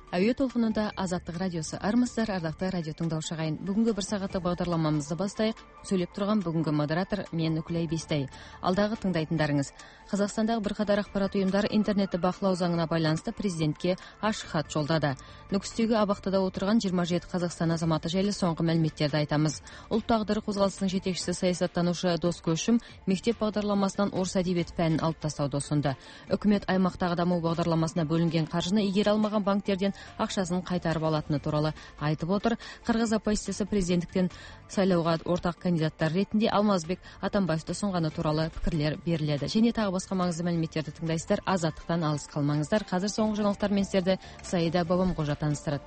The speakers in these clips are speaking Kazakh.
Әуе толқынында Азаттық радиосы. Армысыздар, ардақты радио тыңдаушы ағайын. Бүгінгі бір сағаттық бағдарламамызды бастайық. Сөйлеп тұрған бүгінгі модератор мен Үкілай Бестай. Алдағы тыңдайтындарыңыз. Қазақстандағы бірқатар ақпарат ұйымдары интернетті бақылау заңына байланысты президентке ашық хат жолдады. Нүкістегі абақтыда отырған 27 Қазақстан азаматы жайлы соңғы мәліметтерді айтамыз. Ұлт тағдыры қозғалысының жетекшісі саясаттанушы Дос Көшім мектеп бағдарламасынан орыс әдебиеті пәнін алып тастауды ұсынды. Үкімет аймақтағы даму бағдарламасына бөлінген қаржыны игере алмаған банктерден ақшасын қайтарып алатыны туралы айтып отыр. Қырғыз оппозициясы президенттіктен сайлауға ортақ кандидаттар ретінде Алмазбек Атамбаевты ұсынғаны туралы пікірлер беріледі. Және тағы басқа маңызды мәліметтерді тыңдайсыздар. Азаттықтан алыс қалмаңыздар. Қазір соңғы жаңалықтармен сіздерді Саида Бабамқожа таныстырады.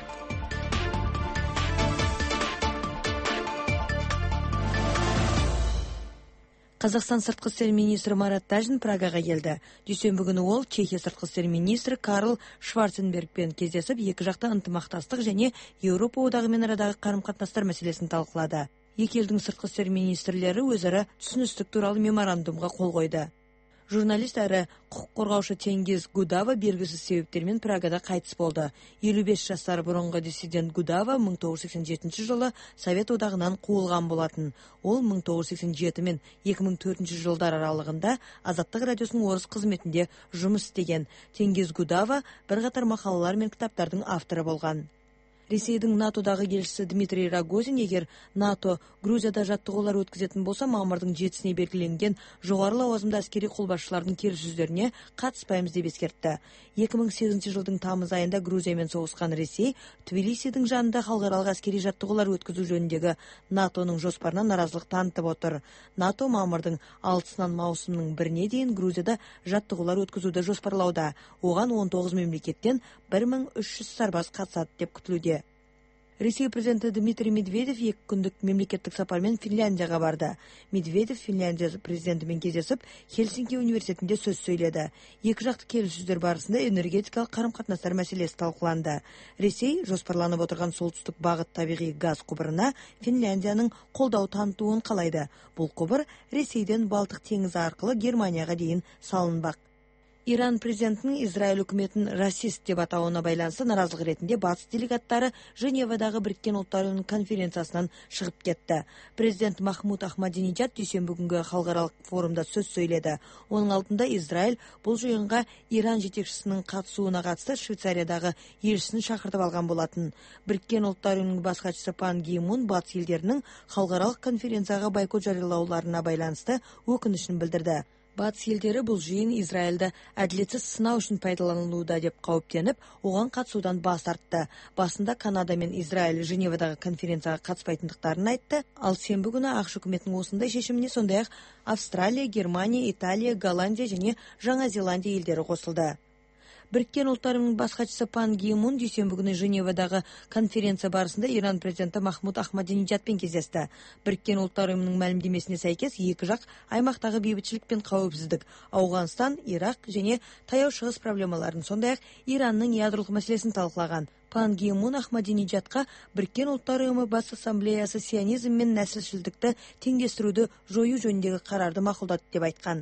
Қазақстан сыртқы істер министрі Марат Тажин Прагаға келді. Дүйсенбі күні ол Чехия сыртқы істер министрі Карл Шварценбергпен кездесіп, екі жақты ынтымақтастық және Еуропа одағымен арадағы қарым-қатынастар мәселесін талқылады. Екі елдің сыртқы істер министрлері өзара түсіністік туралы меморандумға қол қойды. Журналист әрі құқық қорғаушы Теңгиз Гудава белгісіз себептермен Прагада қайтыс болды. 55 жастар бұрынғы диссидент Гудава 1987 жылы Совет одағынан қуылған болатын. Ол 1987 мен 2004 жылдар аралығында Азаттық радиосының орыс қызметінде жұмыс істеген. Теңгиз Гудава бірқатар мақалалар мен кітаптардың авторы болған. Ресейдің НАТОдағы елшісі Дмитрий Рогозин, егер НАТО Грузияда жаттығулар өткізетін болса, мамырдың 7-сіне белгіленген жоғары лауазымды әскери қолбасшылардың келіссөздеріне қатыспаймыз деп ескертті. 2008 жылдың тамыз айында Грузиямен соғысқан Ресей Тбилисидің жанында халықаралық әскери жаттығулар өткізу жөніндегі НАТОның жоспарына наразылық танытып отыр. НАТО мамырдың 6-сынан маусымның 1-не дейін Грузияда жаттығулар өткізуді жоспарлауда. Оған 19 мемлекеттен 1300 сарбаз қатысады деп күтілуде. Ресей президенті Дмитрий Медведев 2 күндік мемлекеттік сапармен Финляндияға барды. Медведев Финляндия президентімен кездесіп, Хельсинки университетінде сөз сөйледі. Екі жақты келіссөздер барысында энергетикалық қарым-қатынастар мәселесі талқыланды. Ресей жоспарланып отырған солтүстік бағыт табиғи газ құбырына Финляндияның қолдау танытуын қалайды. Бұл құбыр Ресейден Балтық теңізі арқылы Германияға дейін салынбақ. Иран президентінің Израиль үкіметін расист деп атауына байланысты наразылық ретінде батыс делегаттары Женевадағы Біріккен ұлттар ұйымының конференциясынан шығып кетті. Президент Махмуд Ахмадинеджад дүйсенбі күнгі халықаралық форумда сөз сөйледі. Оның алдында Израиль бұл жиынға Иран жетекшісінің қатысуына қатысты Швейцариядағы елшісін шақыртып алған болатын. Біріккен ұлттар ұйымының бас хатшысы Пан Ги Мун батыс елдерінің халықаралық конференцияға бойкот жариялауларына байланысты өкінішін білдірді. Батыс елдері бұл жиын Израильді әділетсіз сынау үшін пайдаланылуда деп қауіптеніп, оған қатысудан бас тартты. Басында Канада мен Израиль Женевадағы конференцияға қатыспайтындықтарын айтты, ал сенбі күні ақш үкіметінің осындай шешіміне сондай-ақ Австралия, Германия, Италия, Голландия және Жаңа Зеландия елдері қосылды. Біріккен ұлттар ұйымының бас хатшысы Пан Ги Мун дүйсенбі күні Женевадағы конференция барысында Иран президенті Махмуд Ахмадинеджадпен кездесті. Біріккен ұлттар ұйымының мәлімдемесіне сәйкес екі жақ аймақтағы бейбітшілік пен қауіпсіздік, Ауғанстан, Ирақ және Таяу Шығыс проблемаларын, сондай-ақ Иранның ядролық мәселесін талқылаған. Пан Ги Мун Ахмадинеджадқа Біріккен ұлттар ұйымы бас ассамблеясы сионизм мен нәсілшілдікті теңдестіруді жою жөніндегі қарарды мақұлдады деп айтқан.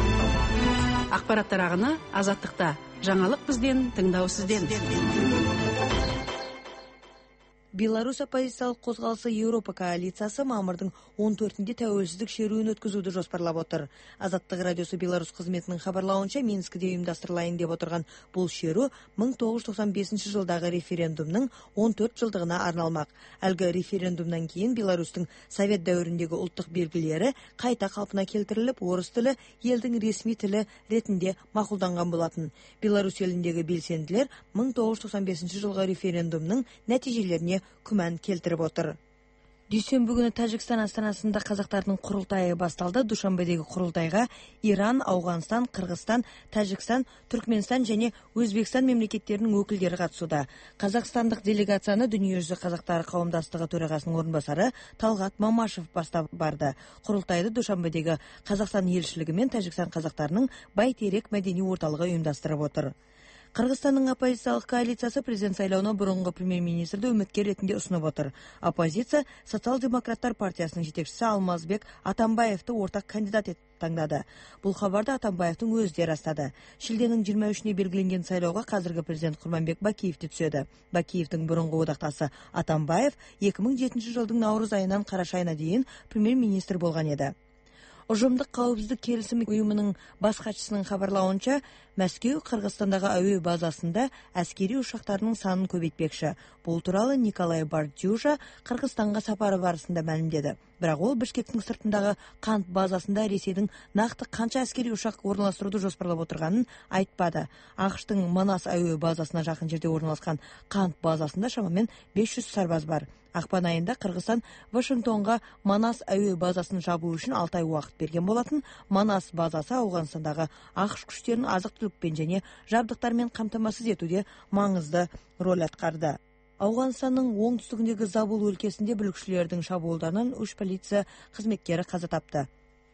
Ақпараттар ағыны Азаттықта. Жаңалық бізден, тыңдау сізден. Беларусь оппозициялық қозғалысы Еуропа коалициясы мамырдың 14-інде тәуелсіздік шеруін өткізуді жоспарлап отыр. Азаттық радиосы Беларусь қызметінің хабарлауынша Минскіде ұйымдастырылайын деп отырған бұл шеру 1995 жылдағы референдумның 14 жылдығына арналмақ. Әлгі референдумнан кейін Беларусьтың Совет дәуіріндегі ұлттық белгілері қайта қалпына келтіріліп, орыс тілі елдің ресми тілі ретінде мақұлданған болатын. Беларусь еліндегі белсенділер 1995 жылғы референдумның нәтижелеріне күмән келтіріп отыр. Дүйсенбі күні Тәжікстан астанасында қазақтардың құрылтайы басталды. Душанбедегі құрылтайға Иран, Ауғанстан, Қырғызстан, Тәжікстан, Түркменстан және Өзбекстан мемлекеттерінің өкілдері қатысуда. Қазақстандық делегацияны Дүниежүзі қазақтары қауымдастығы төрағасының орынбасары Талғат Мамашев бастап барды. Құрылтайды Душанбедегі Қазақстан елшілігі мен Тәжікстан қазақтарының Бәйтерек мәдени орталығы ұйымдастырып отыр. Қырғызстанның оппозициялық коалициясы президент сайлауына бұрынғы премьер-министрді үміткер ретінде ұсынып отыр. Оппозиция социал-демократтар партиясының жетекшісі Алмазбек Атамбаевты ортақ кандидат етіп таңдады. Бұл хабарды Атамбаевтың өзі де растады. Шілденің 23-не белгіленген сайлауға қазіргі президент Құрманбек Бакиев те түседі. Бакиевтің бұрынғы одақтасы Атамбаев 2007 жылдың наурыз айынан қараша айына дейін премьер-министр болған еді. Ұжымдық қауіпсіздік келісімі ұйымының бас хатшысының хабарлауынша, Мәскеу Қырғызстандағы әуе базасында әскери ұшақтарының санын көбейтпекші. Бұл туралы Николай Бардюжа Қырғызстанға сапары барысында мәлімдеді. Бірақ ол Бішкектің сыртындағы Қант базасында Ресейдің нақты қанша әскери ұшақ орналастыруды жоспарлап отырғанын айтпады. ақш-тың Манас әуе базасына жақын жерде орналасқан Қант базасында шамамен 500 сарбаз бар. Ақпан айында Қырғызстан Вашингтонға Манас әуе базасын жабу үшін 6 ай уақыт берген болатын. Манас базасы Ауғанстандағы ақш күштерін азық-түлікпен және жабдықтармен қамтамасыз етуде маңызды рөл атқарды. Ауғанстанның оңтүстігіндегі Забул өлкесінде бүлікшілердің шабуылдарынан 3 полиция қызметкері қаза тапты.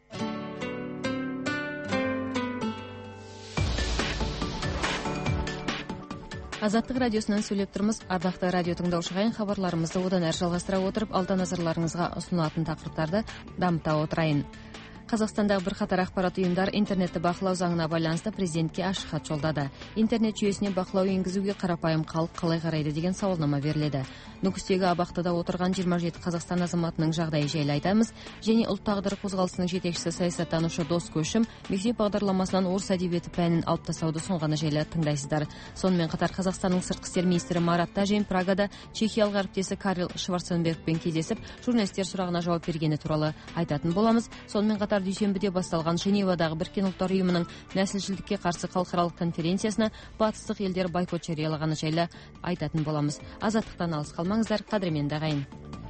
Азаттық радиосынан сөйлеп тұрмыз. Ардақты радио тыңдаушыға хабарларымызды одан әрі жалғастыра отырып, алда назарларыңызға ұсынылатын тақырыптарды дамыта отырайын. Қазақстандағы бірқатар ақпарат ұйымдар интернетті бақылау заңына байланысты президентке ашық хат жолдады. Интернет жүйесіне бақылау енгізуге қарапайым халық қалай қарайды деген сауалнама беріледі. Нүкістегі абақтыда отырған 27 Қазақстан азаматының жағдайы жайлы айтамыз, және ұлт тағдыры қозғалысының жетекшісі саясаттанушы Дос Көшім мектеп бағдарламасынан орыс әдебиеті пәнін алып тастауды ұсынғаны жайлы тыңдайсыздар. Сонымен қатар Қазақстанның сыртқы істер министрі Марат Тажин Прагада чехиялық әріптесі Карл Шварценбергпен кездесіп, журналистер сұрағына жауап бергені туралы айтатын боламыз. Сонымен қатар дүйсенбіде басталған Женевадағы Біріккен ұлттар ұйымының нәсілшілдікке қарсы халықаралық конференциясына батыстық елдер бойкот жариялағаны жайлы айтатын боламыз. Азаттықтан алыс қалмаңыздар, қадірменді ағайын.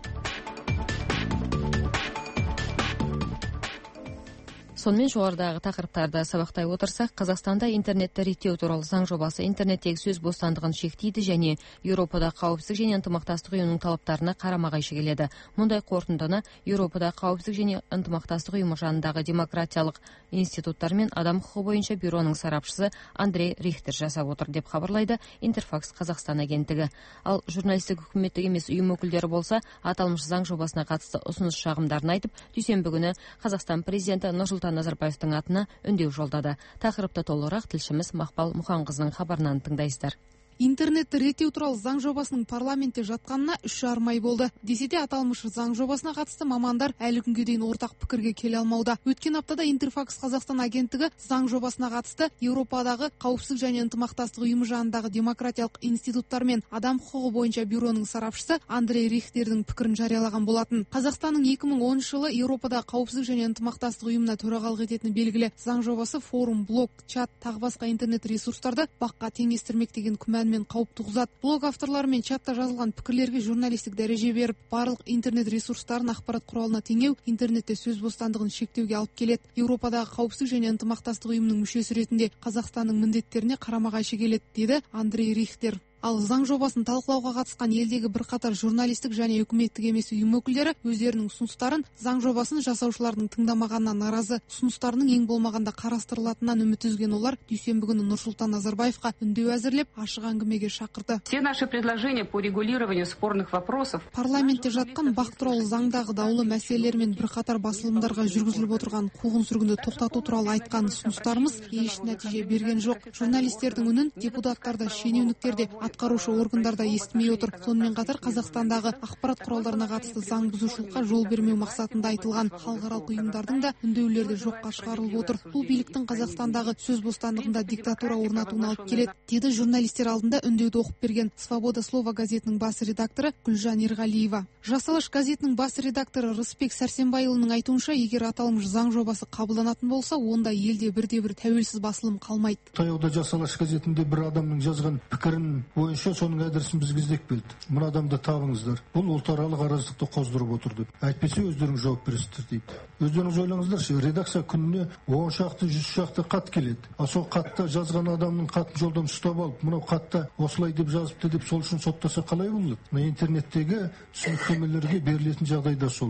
Сонымен жоғарыдағы тақырыптарды сабақтай отырсақ, Қазақстанда интернетті реттеу туралы заң жобасы интернеттегі сөз бостандығын шектейді және Еуропада қауіпсіздік және ынтымақтастық ұйымының талаптарына қарама-қайшы келеді. Мұндай қорытындыны Еуропада қауіпсіздік және ынтымақтастық ұйымы жанындағы демократиялық институттар мен адам құқығы бойынша бюроның сарапшысы Андрей Рихтер жасап отыр деп хабарлайды Интерфакс Қазақстан агенттігі. Ал журналистік үкіметтік емес ұйым өкілдері болса, аталмыш заң жобасына қатысты ұсыныс шағымдарын айтып, дүйсенбі күні Қазақстан президенті Нұрсұлтан Назарбаевтың атына үндеу жолдады. Тақырыпты толығырақ тілшіміз Мақпал Мұханқызының хабарынан тыңдайсыздар. Интернетті реттеу туралы заң жобасының парламентте жатқанына 3,5 ай болды. Десе де аталмыш заң жобасына қатысты мамандар әлі күнге дейін ортақ пікірге келе алмауда. Өткен аптада Интерфакс Қазақстан агенттігі заң жобасына қатысты Еуропадағы қауіпсіздік және ынтымақтастық ұйымы жанындағы демократиялық институттар мен адам құқығы бойынша бюроның сарапшысы Андрей Рихтердің пікірін жариялаған болатын. Қазақстанның 2010 жылы Еуропадағы қауіпсіздік және ынтымақтастық ұйымына төрағалық ететіні белгілі. Заң жобасы форум, блог, чат, тағы басқа интернет ресурстарды баққа теңестірмек деген күмән мен қауіп туғызады. Блог авторлары мен чатта жазылған пікірлерге журналистік дәреже беріп, барлық интернет ресурстарын ақпарат құралына теңеу интернетте сөз бостандығын шектеуге алып келеді. Еуропадағы қауіпсіздік және ынтымақтастық ұйымының мүшесі ретінде Қазақстанның міндеттеріне қарама-қайшы келеді, деді Андрей Рихтер. Ал заң жобасын талқылауға қатысқан елдегі бірқатар журналистік және үкіметтік емес ұйым өкілдері өздерінің ұсыныстарын заң жобасын жасаушылардың тыңдамағанына наразы. Ұсыныстарының ең болмағанда қарастырылатынынан үміт үзген олар дүйсенбі күні Нұрсұлтан Назарбаевқа үндеу әзірлеп, ашық әңгімеге шақырды. Все наши предложения по регулированию спорных вопросов. Парламентте жатқан бақ туралы заңдағы даулы мәселелер мен бірқатар басылымдарға жүргізіліп отырған қуғын-сүргінді тоқтату туралы айтқан ұсыныстарымыз еш нәтиже берген жоқ. Журналистердің үнін депутаттар да, шенеуніктер де, атқарушы органдарда естімей отыр. Сонымен қатар Қазақстандағы ақпарат құралдарына қатысты заң бұзушылыққа жол бермеу мақсатында айтылған халықаралық ұйымдардың да үндеулерді жоққа шығарылып отыр. Бұл биліктің Қазақстандағы сөз бостандығында диктатура орнатуына алып келеді, деді журналистер алдында үндеуді оқып берген Свобода слова газетінің бас редакторы Гүлжан Ерғалиева. Жас Алаш газетінің бас редакторы Рысбек Сәрсенбайұлының айтуынша, егер аталмыш заң жобасы қабылданатын болса, онда елде бірде-бір тәуелсіз басылым қалмайды. Таяуда Жас Алаш газетінде бір адамның жазған пікірін бойынша соның адресін бізге іздеп келді. Мына адамды табыңыздар. Бұл ұлтаралық араздықты қоздырып отыр деп. Әйтпесе өздеріңіз жауап бересіздер дейді. Өздеріңіз ойлаңыздаршы, редакция күніне 10 шақты, 100 шақты хат келеді. Сол хатта жазған адамның хатын жолдан ұстап алып, мынау хатта осылай деп жазыпты деп сол үшін соттаса қалай болады? Интернеттегі түсініктемелерге берілетін жағдайда сол.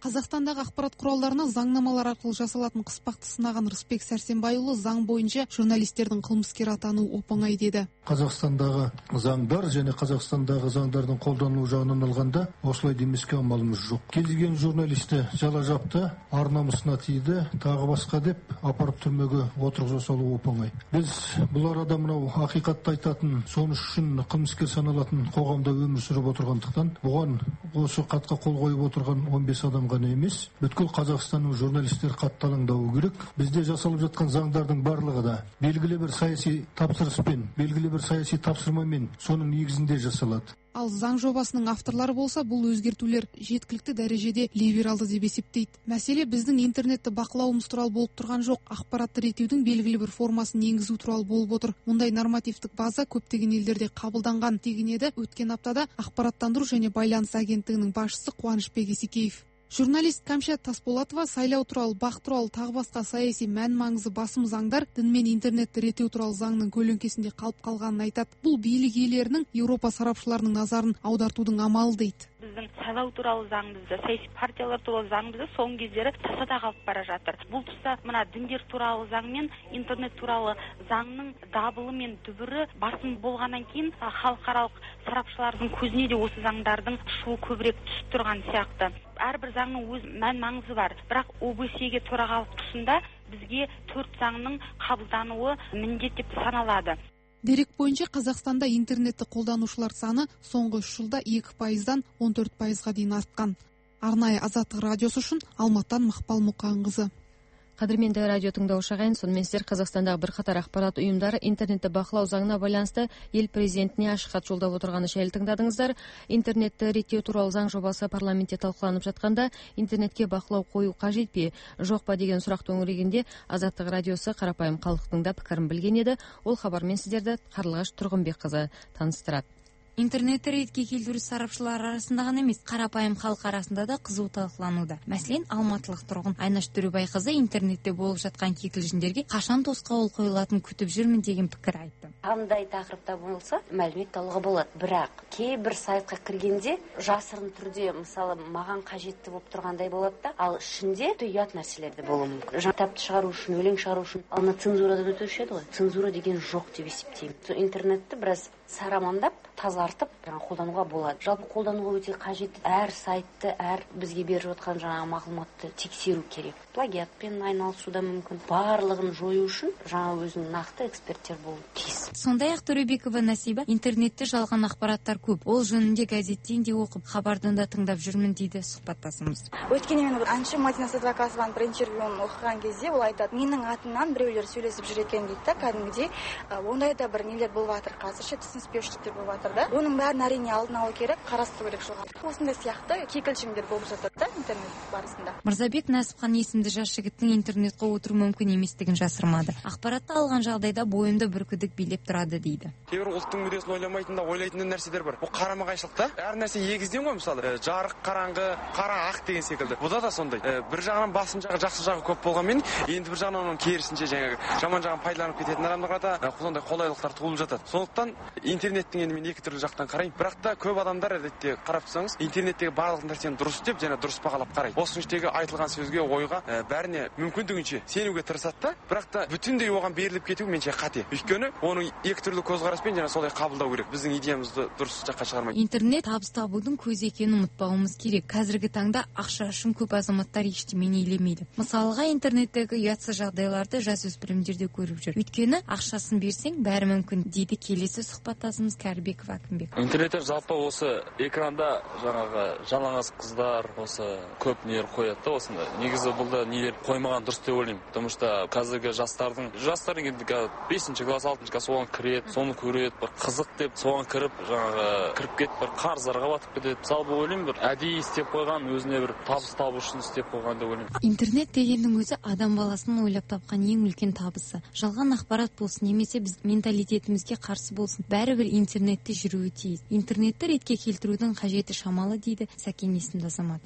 Қазақстандағы ақпарат құралдарына заңнамалар арқылы жасалатын қыспақты сынаған Рысбек Сәрсенбайұлы заң бойынша журналистердің қылмыскер атану оп-оңай деді. Қазақстандағы заңдар және Қазақстандағы заңдардың қолданылу жағынан алғанда осылай демеске амалымыз жоқ. Кез келген журналисті жала жапты, ар намысына тиді, тағы басқа деп апарып түрмеге отырғыза салу оп-оңай. Біз бұл арада мынау ақиқатты айтатын, соны үшін қылмыскер саналатын қоғамда өмір сүріп отырғандықтан, бұған осы қатқа қол қойып отырған 15 адам ғана емес, бүткіл Қазақстанның журналистер қатты алаңдауы керек. Бізде жасалып жатқан заңдардың барлығы да белгілі бір саяси тапсырыспен, белгілі бір саяси тапсырмамен соның негізінде жасалады. Ал заң жобасының авторлары болса, бұл өзгертулер жеткілікті дәрежеде либералды деп есептейді. Мәселе біздің интернетті бақылауымыз туралы болып тұрған жоқ, ақпаратты реттеудің белгілі бір формасын енгізу туралы болып отыр. Мұндай нормативтік база көптеген елдерде қабылданған деген еді өткен аптада ақпараттандыру және байланыс агенттігінің басшысы Қуанышбек Есекеев. Журналист Кәмшат Тасболатова сайлау туралы, бақ туралы тағы басқа саяси мән-маңызы басым заңдар дін мен интернетті реттеу туралы заңның көлеңкесінде қалып қалғанын айтады. Бұл билік иелерінің Еуропа сарапшыларының назарын аудартудың амалы дейді. Біздің сайлау туралы заңымызды, саяси партиялар туралы заңымызды соңғы кездері тасада қалып бара жатыр. Бұл тұста мына діндер туралы заң мен интернет туралы заңның дабылы мен дүбірі басым болғаннан кейін халықаралық сарапшылардың көзіне де осы заңдардың шуы көбірек түсіп тұрған сияқты. Әрбір заңның өз мән-маңызы бар, бірақ ОБСЕ-ге төрағалық тұсында бізге 4 заңның қабылдануы міндет деп саналады. Дерек бойынша Қазақстанда интернетті қолданушылар саны соңғы 3 жылда 2%-дан 14%-ға дейін артқан. Арнайы Азаттық радиосы үшін Алматыдан Мақпал Мұқанқызы. Қадірменді радио тыңдаушы ағайын, сонымен сіздер Қазақстандағы бірқатар ақпарат ұйымдары интернетті бақылау заңына байланысты ел президентіне ашық хат жолдап отырғаны жайлы тыңдадыңыздар. Интернетті реттеу туралы заң жобасы парламентте талқыланып жатқанда интернетке бақылау қою қажет пе, жоқ па деген сұрақ төңірегінде Азаттық радиосы қарапайым халықтың да пікірін білген еді. Ол хабармен сіздерді Қарлығаш Тұрғынбекқызы таныстырады. Интернетті ретке келтіру сарапшылар арасында ғана емес, қарапайым халық арасында да қызу талқылануда. Мәселен, алматылық тұрғын Айнаш Төребайқызы интернетте болып жатқан кикілжіңдерге қашан тосқауыл қойылатын күтіп жүрмін деген пікір айтты. Қандай тақырыпта болса, мәлімет алуға болады. Бірақ кейбір сайтқа кіргенде жасырын түрде, мысалы, маған қажетті болып тұрғандай болады да, ал ішінде ұят нәрселер де болуы мүмкін. Кітапты шығару үшін, өлең шығару үшін, ана цензурадан өтуші еді ғой. Цензура деген жоқ деп есептеймін. Интернетті біраз сарамандап, тазартып қолдануға болады. Жалпы қолдануға өте қажет. Әр сайтты, әр бізге беріп жатқан жаңа мағлұматты тексеру керек. Плагиатпен айналысуда мүмкін. Барлығын жою үшін жаңа өзінің нақты эксперттер болуы тиіс. Сондай-ақ Төребекова Насиба, интернетте жалған ақпараттар көп. Ол жөнінде газеттен де оқып, хабардан да тыңдап жүрмін дейді сұхбаттасымыз. Өйткені мен әнші Мадина Садвақасованың бір интервьюін оқыған кезде ол айтады, менің атымнан біреулер сөйлесіп жүр екен дейді да, кәдімгідей ондайда бір нелер болып жатыр қазірше, түсініспеушіліктер болып жатыр да. Оның бәрін әрине алдын алу керек, қарастыру керек жоғары. Осындай сияқты кикілжіңдер болып жатады да интернет барысында. Мырзабек Нәсіпхан есімді жас жігіттің интернетқа отыру мүмкін еместігін жасырмады. Ақпаратты алған жағдайда бойымда бір күдік билеп тұрады дейді. Кейбір ұлттың мүддесін ойламайтын да ойлайтын нәрселер бар. Бұл қарама-қайшылықта әр нәрсе егізден ғой, мысалы жарық қараңғы, қара ақ деген секілді. Бұда да сондай. Бір жағынан басым жағы, жақсы жағы көп болғанмен, енді бір жағынан оның керісінше жаңағы жаман жағын пайдаланып кететін адамдарға да сондай қолайлылықтар туылып жатады. Сондықтан интернеттің енді мен екі түрлі жақтан қараймын. Бірақ та көп адамдар әдетте қарап тұрсаңыз, интернеттегі барлық нәрсені дұрыс деп және дұрыс бағалап қарайды. Осының ішіндегі айтылған сөзге, ойға бәріне мүмкіндігінше сенуге тырысады да, бірақ та бүтіндей оған беріліп кету менше қате. Өйткені оның екі түрлі көзқараспен және солай қабылдау керек. Біздің идеямызды дұрыс жаққа шығармайды. Интернет табыс табудың көзі екенін ұмытпауымыз керек. Қазіргі таңда ақша үшін көп азаматтар ештемені елемейді. Мысалға, интернеттегі ұятсыз жағдайларды жасөспірімдер де көріп жүр. Өйткені ақшасын берсең бәрі мүмкін дейді келесі сұхбаттасымыз Кәрібеков Әкімбек. Интернетте жалпы осы экранда жаңағы жалаңаш қыздар осы көп нелер қояды да, осында. Негізі бұл да нелер қоймаған дұрыс деп ойлаймын. Потому что қазіргі жастардың енді 5-ші класс, 6-ші класс соған кіреді, соны көреді, бір қызық деп соған кіріп кетіп бір қарыздарға батып кетеді. Мысалы бұл ойлаймын, бір әдейі істеп қойған, өзіне бір табыс табу үшін істеп қойған деп ойлаймын. Интернет дегеннің өзі адам баласының ойлап тапқан ең үлкен табысы. Жалған ақпарат болсын, немесе біз менталитетімізге қарсы болсын, бәрібір интернетте жүруі тиіс. Интернетті ретке келтірудің қажеті шамалы дейді Сәкен есімді азамат. Себебі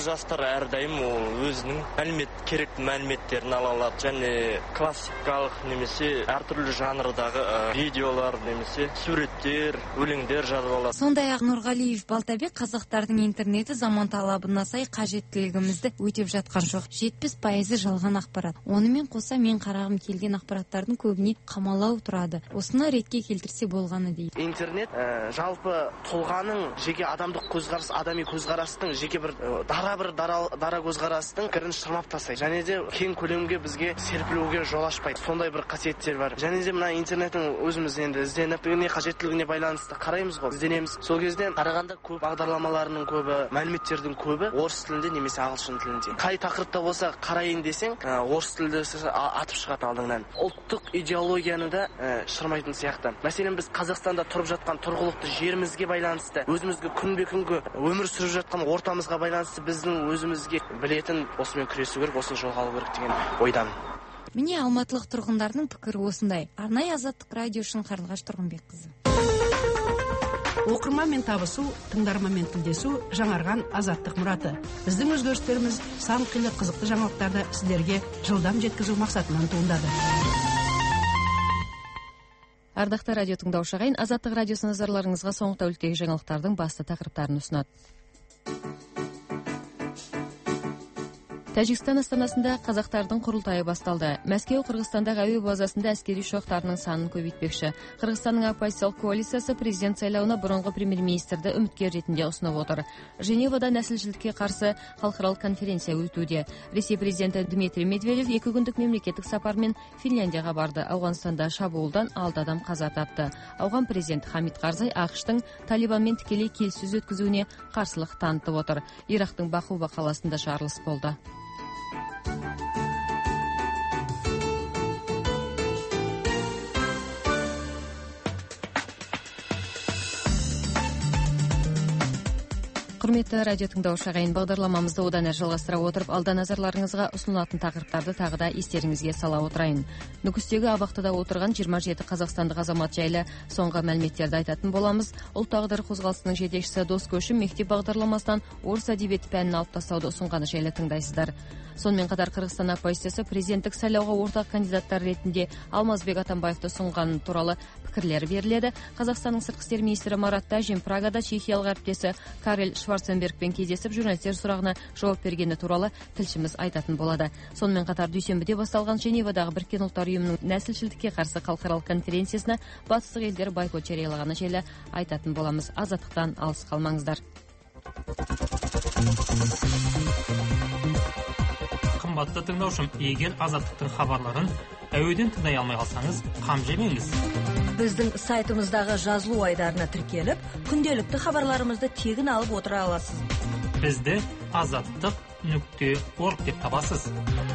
жастар әрдайым ол өзінің керекті мәліметтерін ала алады, және классикалық немесе әртүрлі жанрдағы видеолар немесе суреттер, өлеңдер жазып алады. Сондай-ақ Нұрғалиев Балтабек қазақтардың интернеті заман талабына сай қажеттілігімізді өтеп жатқан жоқ. 70% жалған ақпарат. Онымен қоса мен қарағым келген ақпараттардың көбіне қамалау тұрады. Осыны ретке келтірсе болғаны дейді. Интернет жалпы тұлғаның жеке адамдық көзқарас, адами көзқарастың жеке бір дара көзқарастың кірін шырмап тастайды. Және де кең көлемге бізге серпілуге жол ашпайды. Сондай бір қасиеттер бар. Және де мына интернеттің өзіміз енді ізденетігіне, қажеттілігіне байланысты қараймыз ғой, ізденеміз. Сол кезде қарағанда көп бағдарламаларының көбі, мәліметтердің көбі орыс тілінде немесе ағылшын тілінде. Қай тақырыпта болса қарайын десең, орыс тілді атып шығады алдыңнан. Ұлттық идеологияны да шырмайтын сияқты. Мәселен, біз Қазақстанда тұрып жатқан тұрғылықты жерімізге байланысты, өзімізге күнбе-күнгі өмір сүріп жатқан ортамызға байланысты біздің өзімізге білетін осымен күресу керек, осыны жолға алу керек деген ойдамын. Міне алматылық тұрғындардың пікірі осындай. Арнайы Азаттық радио үшін Қарлығаш Тұрғынбекқызы. Оқырманмен табысу, тыңдарманмен тілдесу жаңарған азаттық мұраты. Біздің өзгерістеріміз сан қилы қызықты жаңалықтарды сіздерге жылдам жеткізу мақсатынан туындады. Ардақты радио тыңдаушы ағайын, Азаттық радиосы назарларыңызға соңғы тәуліктегі жаңалықтардың басты тақырыптарын ұсынады. Тәжікстан астанасында қазақтардың құрылтайы басталды. Мәскеу Қырғызстандағы әуе базасында әскери ұшақтарының санын көбейтпекші. Қырғызстанның оппозициялық коалициясы президент сайлауына бұрынғы премьер-министрді үміткер ретінде ұсынып отыр. Женевада нәсілшілдікке қарсы халықаралық конференция өтуде. Ресей президенті Дмитрий Медведев 2 күндік мемлекеттік сапармен Финляндияға барды. Ауғанстанда шабуылдан 6 адам қаза тапты. Ауған президент Хамид Карзай ақш-тың Талибанмен тікелей келіссөз өткізуіне қарсылық танытып отыр. Ирактың Бахуба қаласында жарылыс болды. Құрметті радио тыңдаушы ағайын, бағдарламамызды одан әрі жалғастыра отырып, алда назарларыңызға ұсынылатын тақырыптарды тағы да естеріңізге сала отырайын. Нүкістегі абақтыда отырған 27 қазақстандық азамат жайлы соңғы мәліметтерді айтатын боламыз. Ұлт тағдыры қозғалысының жетекшісі Дос Көшім мектеп бағдарламасынан орыс әдебиеті пәнін алып тастауды ұсынғаны жайлы тыңдайсыздар. Сонымен қатар Қырғызстан оппозициясы президенттік сайлауға ортақ кандидаттар ретінде Алмазбек Атамбаевты ұсынғаны туралы пікірлер беріледі. Қазақстанның сыртқы істер министрі Марат Тәжин Прагада чехиялық әріптесі Карел Шварценбергпен кездесіп журналистер сұрағына жауап бергені туралы тілшіміз айтатын болады. Сонымен қатар дүйсенбіде басталған Женевадағы Біріккен ұлттар ұйымының нәсілшілдікке қарсы халықаралық конференциясына батыстық елдер бойкот жариялағаны жайлы айтатын боламыз. Азаттықтан алыс қалмаңыздар. Қымбатты тыңдаушым, егер Азаттықтың хабарларын әуеден тыңдай алмай қалсаңыз, қам жемеңіз. Біздің сайтымыздағы жазылу айдарына тіркеліп, күнделікті хабарларымызды тегін алып отыра аласыз. Бізді azаттық.org деп табасыз.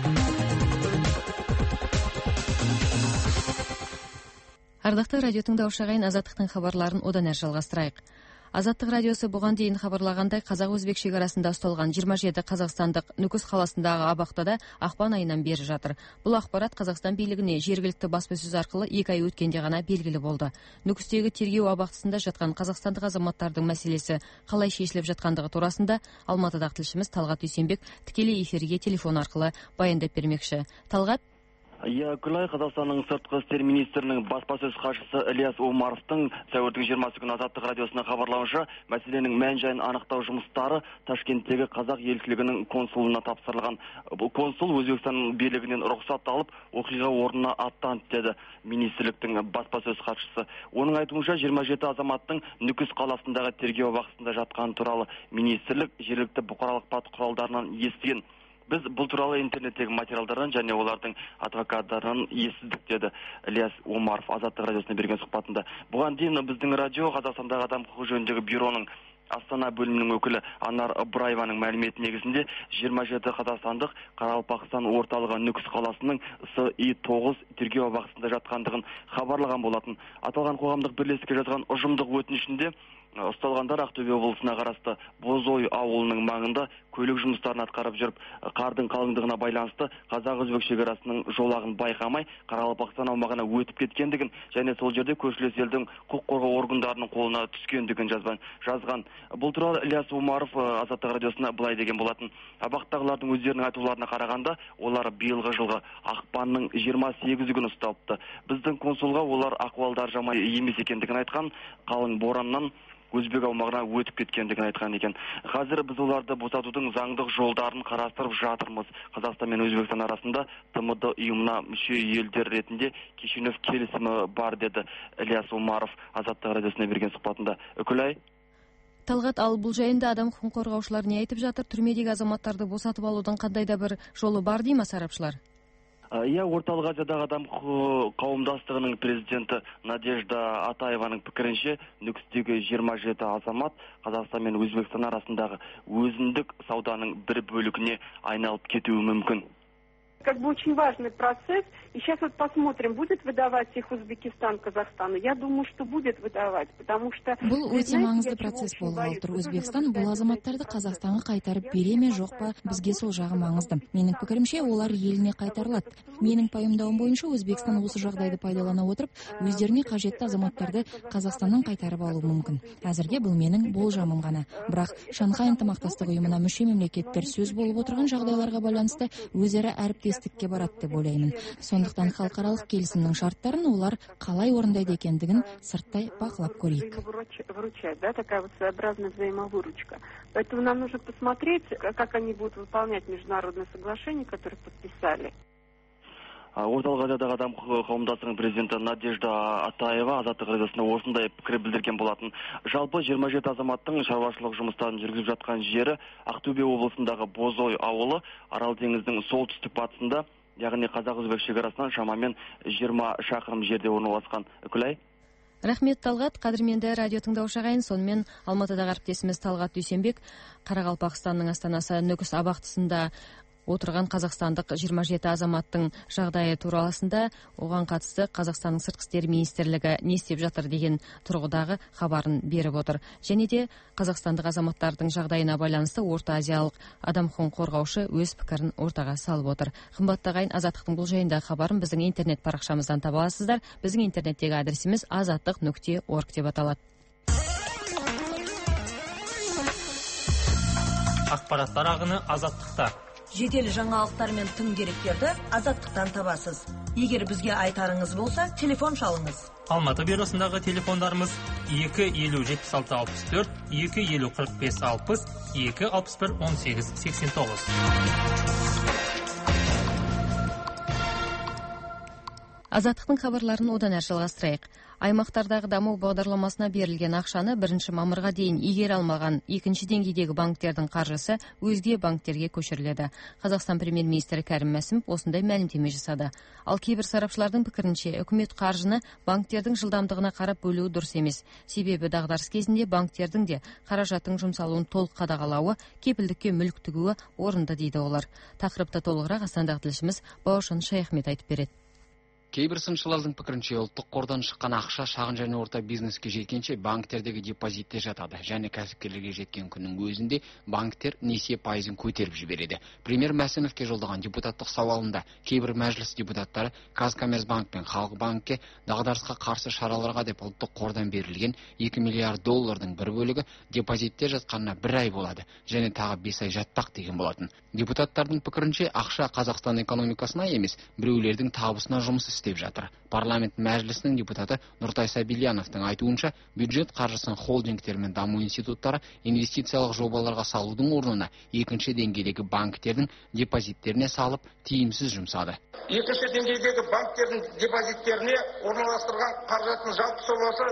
Ардақты радио тыңдаушы ағайын, Азаттықтың хабарларын одан әрі жалғастырайық. Азаттық радиосы бұған дейін хабарлағандай қазақ-өзбек шекарасында ұсталған 27 қазақстандық Нүкіс қаласындағы абақтыда ақпан айынан бері жатыр. Бұл ақпарат Қазақстан билігіне жергілікті баспасөз арқылы 2 ай өткенде ғана белгілі болды. Нүкістегі тергеу абақтысында жатқан қазақстандық азаматтардың мәселесі қалай шешіліп жатқандығы турасында Алматыдағы тілшіміз Талғат Дүйсенбек тікелей эфирге телефон арқылы баяндап бермекші. Талғат? Күлай, Қазақстанның сыртқы істер министрінің баспасөз хатшысы Ильяс Омаровтың сәуірдің 20 күні Азаттық радиосына хабарлауынша, мәселенің мән-жайын анықтау жұмыстары Ташкенттегі қазақ елшілігінің консулына тапсырылған. Консул Өзбекстан билігінен рұқсат алып, оқиға орнына аттанды деді министрліктің баспасөз хатшысы. Оның айтуынша 27 азаматтың Нүкіс қаласындағы тергеу абақтысында жатқаны туралы министрлік жергілікті бұқаралық ақпарат құралдарынан естіген. Біз бұл туралы интернеттегі материалдардан және олардың адвокаттарынан естідік деді Ильяс Омаров Азаттық радиосына берген сұхбатында. Бұған дейін біздің радио Қазақстандағы адам құқығы жөніндегі бюроның Астана бөлімінің өкілі Анар Ыбыраеваның мәліметі негізінде 27 қазақстандық Қарақалпақстан орталығы Нүкіс қаласының СИ-9 тергеу абақтысында жатқандығын хабарлаған болатын. Аталған қоғамдық бірлестікке жазған ұжымдық өтінішінде Ұсталғандар Ақтөбе облысына қарасты Бозой ауылының маңында көлік жұмыстарын атқарып жүріп, қардың қалыңдығына байланысты қазақ-өзбек шекарасының жолағын байқамай, Қарақалпақстан аумағына өтіп кеткендігін және сол жерде көршілес елдің құқық қорғау органдарының қолына түскендігін жазған. Бұл туралы Ильяс Умаров Азаттық радиосына былай деген болатын. Абақтағылардың өздерінің айтуларына қарағанда, олар биылғы жылғы ақпанның 28 күні ұсталыпты. Біздің консулға олар ахуалдар жаман емес екендігін айтқан, қалың бораннан Өзбек аумағына өтіп кеткендігін айтқан екен. Қазір біз оларды босатудың заңдық жолдарын қарастырып жатырмыз. Қазақстан мен Өзбекстан арасында ТМД ұйымына мүше елдер ретінде Кишинев келісімі бар, деді Ильяс Умаров Азаттық радиосына берген сұхбатында. Үкілай. Талғат, ал бұл жайында адам құқық қорғаушылар не айтып жатыр? Түрмедегі азаматтарды босатып алудың қандай да бір жолы бар дей ме сарапшылар? Орталық Азиядағы адам қауымдастығының президенті Надежда Атаеваның пікірінше, нүкістегі 27 азамат Қазақстан мен Өзбекстан арасындағы өзіндік сауданың бір бөлігіне айналып кетуі мүмкін. Как бы очень важный процесс. И сейчас вот посмотрим, будет выдавать их Узбекистан Казахстану. Я думаю, что будет выдавать, потому что... Бұл өте маңызды процесс болғалы тұр. Өзбекстан бұл азаматтарды Қазақстанға қайтарып бере ме жоқ па, бізге сол жағы маңызды. Менің пікірімше, олар еліне қайтарылады. Менің пайымдауым бойынша, Өзбекстан осы жағдайды пайдалана отырып, өздеріне қажетті азаматтарды Қазақстаннан қайтарып алуы мүмкін. Әзірге бұл менің болжамым ғана. Бірақ Шанхай ынтымақтастық ұйымына мүше мемлекеттер сөз болып отырған жағдайларға байланысты өзара әріптестікке барады деп ойлаймын. Сондықтан халықаралық келісімнің шарттарын олар қалай орындайды екендігін сырттай бақылап көрейік. Да, такая вот своеобразная взаимовыручка. Поэтому нам нужно посмотреть, как они будут выполнять международные соглашения, которые подписали. Орталық Азиядағы адам қауымдастығының президенті Надежда Атаева Азаттық радиосына осындай пікір білдірген болатын. Жалпы 27 азаматтың шаруашылық жұмыстарын жүргізіп жатқан жері Ақтөбе облысындағы Бозой ауылы, Арал теңіздің солтүстік батысында, яғни қазақ-өзбек шекарасынан шамамен 20 шақырым жерде орналасқан. Үкілай. Рахмет, Талғат. Қадірменді радио тыңдаушы ағайын, сонымен Алматыдағы әріптесіміз Талғат Дүйсенбек Қарақалпақстанның астанасы Нүкіс абақтысында отырған қазақстандық 27 азаматтың жағдайы туралысында оған қатысты Қазақстанның сыртқы істер министрлігі не істеп жатыр деген тұрғыдағы хабарын беріп отыр. Және де қазақстандық азаматтардың жағдайына байланысты Орта Азиялық адам құқығын қорғаушы өз пікірін ортаға салып отыр. Қымбатты ағайын, Азаттықтың бұл жайындағы хабарын біздің интернет парақшамыздан таба аласыздар. Біздің интернеттегі адресіміз azattik.org деп аталады. Ақпараттар ағыны Азаттықта. Жедел жаңалықтар мен тың деректерді Азаттықтан табасыз. Егер бізге айтарыңыз болса, телефон шалыңыз. Алматы бюросындағы телефондарымыз 250-76-64, 250-45-60, 261-18-89. Азаттықтың хабарларын одан әрі жалғастырайық. Аймақтардағы даму бағдарламасына берілген ақшаны 1 мамырға дейін игере алмаған екінші деңгейдегі банктердің қаржысы өзге банктерге көшіріледі. Қазақстан премьер-министрі Кәрім Мәсімов осындай мәлімдеме жасады. Ал кейбір сарапшылардың пікірінше, үкімет қаржыны банктердің жылдамдығына қарап бөлуі дұрыс емес. Себебі дағдарыс кезінде банктердің де қаражаттың жұмсалуын толық қадағалауы, кепілдікке мүлік тігуі орынды дейді олар. Тақырыпта толығырақ астандағы тілшіміз Бауыржан Шаяхмет айтып береді. Кейбір сыншылардың пікірінше, ұлттық қордан шыққан ақша шағын және орта бизнеске жеткенше банктердегі депозитте жатады, және кәсіпкерлерге жеткен күннің өзінде банктер несие пайызын көтеріп жібереді. Премьер Мәсімовке жолдаған депутаттық сауалында кейбір мәжіліс депутаттары Казкоммерцбанк пен Халық банкке дағдарысқа қарсы шараларға деп ұлттық қордан берілген 2 миллиард доллардың бір бөлігі депозитте жатқанына 1 ай болады, және тағы 5 ай жатпақ деген болатын. Депутаттардың пікірінше, ақша Қазақстан экономикасына емес, біреулердің табысына жұмыс істеп жатыр. Парламент мәжілісінің депутаты Нұртай Сабильяновтың айтуынша, бюджет қаржысын холдингтер мен даму институттары инвестициялық жобаларға салудың орнына екінші деңгейдегі банктердің депозиттеріне салып, тиімсіз жұмсады. Екінші деңгейдегі банктердің депозиттеріне орналастырған қаражаттың жалпы сомасы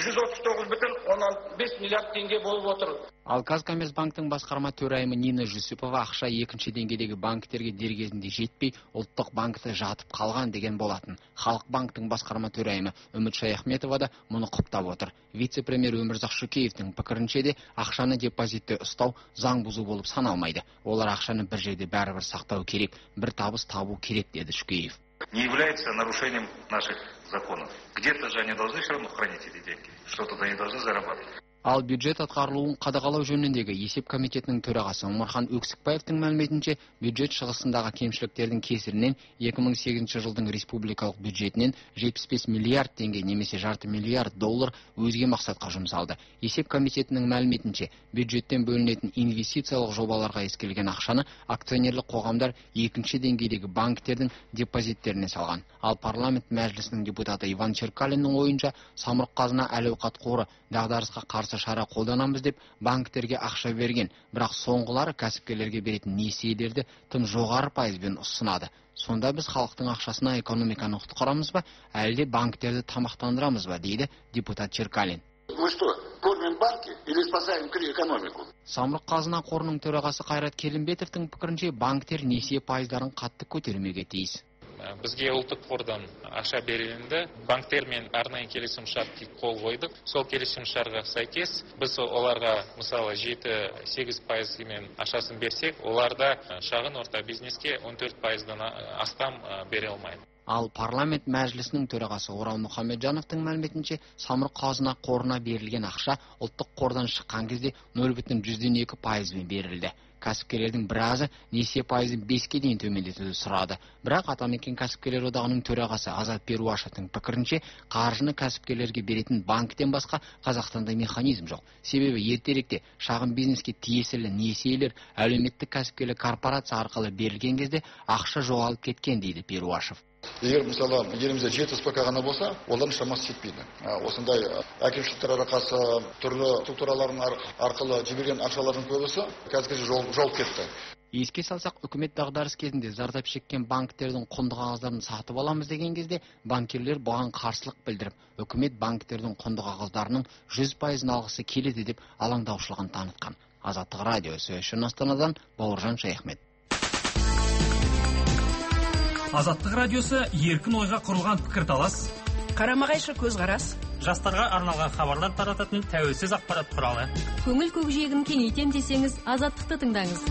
139,5 миллиард теңге болып отыр. Ал Казкоммерцбанктың басқарма төрайымы Нина Жүсіпова ақша екінші деңгейдегі банктерге дер кезінде жетпей, ұлттық банкті жатып қалған деген болатын. Халық банктың басқарма төрайымы Үміт Шаяхметова да мұны құптап отыр. Вице-премьер Өмірзақ Шөкеевтің пікірінше де ақшаны депозитте ұстау заң бұзу болып саналмайды. Олар ақшаны бір жерде бәрібір сақтау керек, бір табыс табу керек, деді Шөкеев. Не является нарушением наших законов. Где-то же они должны все равно хранить эти деньги, что-то они должны зарабатывать. Ал бюджет атқарылуын қадағалау жөніндегі есеп комитетінің төрағасы Омархан Өксікбаевтың мәліметінше, бюджет шығысындағы кемшіліктердің кесірінен 2008 жылдың республикалық бюджетінен 75 миллиард теңге немесе $0,5 миллиард өзге мақсатқа жұмсалды. Есеп комитетінің мәліметінше, бюджеттен бөлінетін инвестициялық жобаларға ескерілген ақшаны акционерлік қоғамдар екінші деңгейдегі банктердің депозиттеріне салған. Ал парламент мәжілісінің депутаты Иван Черкалиннің ойынша, самұрық қазына әл-ауқат қоры дағдарысқа қарсы шара қолданамыз деп банктерге ақша берген, бірақ соңғылары кәсіпкерлерге беретін несиелерді тым жоғары пайызбен ұсынады. Сонда біз халықтың ақшасына экономиканы құтқарамыз ба, әлде банктерді тамақтандырамыз ба, дейді депутат Черкалин. Мы что, кормим банки или спасаем экономику? Самұрық қазына қорының төрағасы Қайрат Келімбетовтың пікірінше, банктер несие пайыздарын қатты көтермеуге тиіс. Бізге ұлттық қордан ақша берілінді, банктермен арнайы келісім шартқа қол қойдық. Сол келісім шартқа сәйкес біз оларға мысалы 7-8% ақшасын берсек, оларда шағын орта бизнеске 14%-дан астам бере алмайды. Ал парламент мәжілісінің төрағасы Орал Мұхамеджановтың мәліметінше, самұрық қазына қорына берілген ақша ұлттық қордан шыққан кезде 0,2% берілді. Кәсіпкерлердің біразы несие пайызын 5-ке дейін төмендетуді сұрады. Бірақ Атамекен кәсіпкерлер одағының төрағасы Азат Перуашевтың пікірінше, қаржыны кәсіпкерлерге беретін банктен басқа Қазақстанда механизм жоқ. Себебі ертеректе шағын бизнеске тиесілі несиелер әлеуметтік кәсіпкерлік корпорация арқылы берілген кезде ақша жоғалып кеткен, дейді Перуашев. Егер мысалы елімізде 7 СПК ғана болса, олардың шамасы жетпейді. Осындай әкімшіліктер арқасы түрлі структуралардың арқылы жіберген ақшалардың көбісі қазір жолып кетті. Еске салсақ, үкімет дағдарыс кезінде зардап шеккен банктердің құнды қағаздарын сатып аламыз деген кезде, банкерлер бұған қарсылық білдіріп, үкімет банктердің құнды қағаздарының 100% алғысы келеді деп алаңдаушылығын танытқан. Азаттық радиосы үшін Астанадан Бауыржан Шаяхмет. Азаттық радиосы еркін ойға құрылған пікірталас, қарама-қайшы көзқарас, жастарға арналған хабарлар тарататын тәуелсіз ақпарат құралы. Көңіл көкжиегін кеңейтем десеңіз, Азаттықты тыңдаңыз.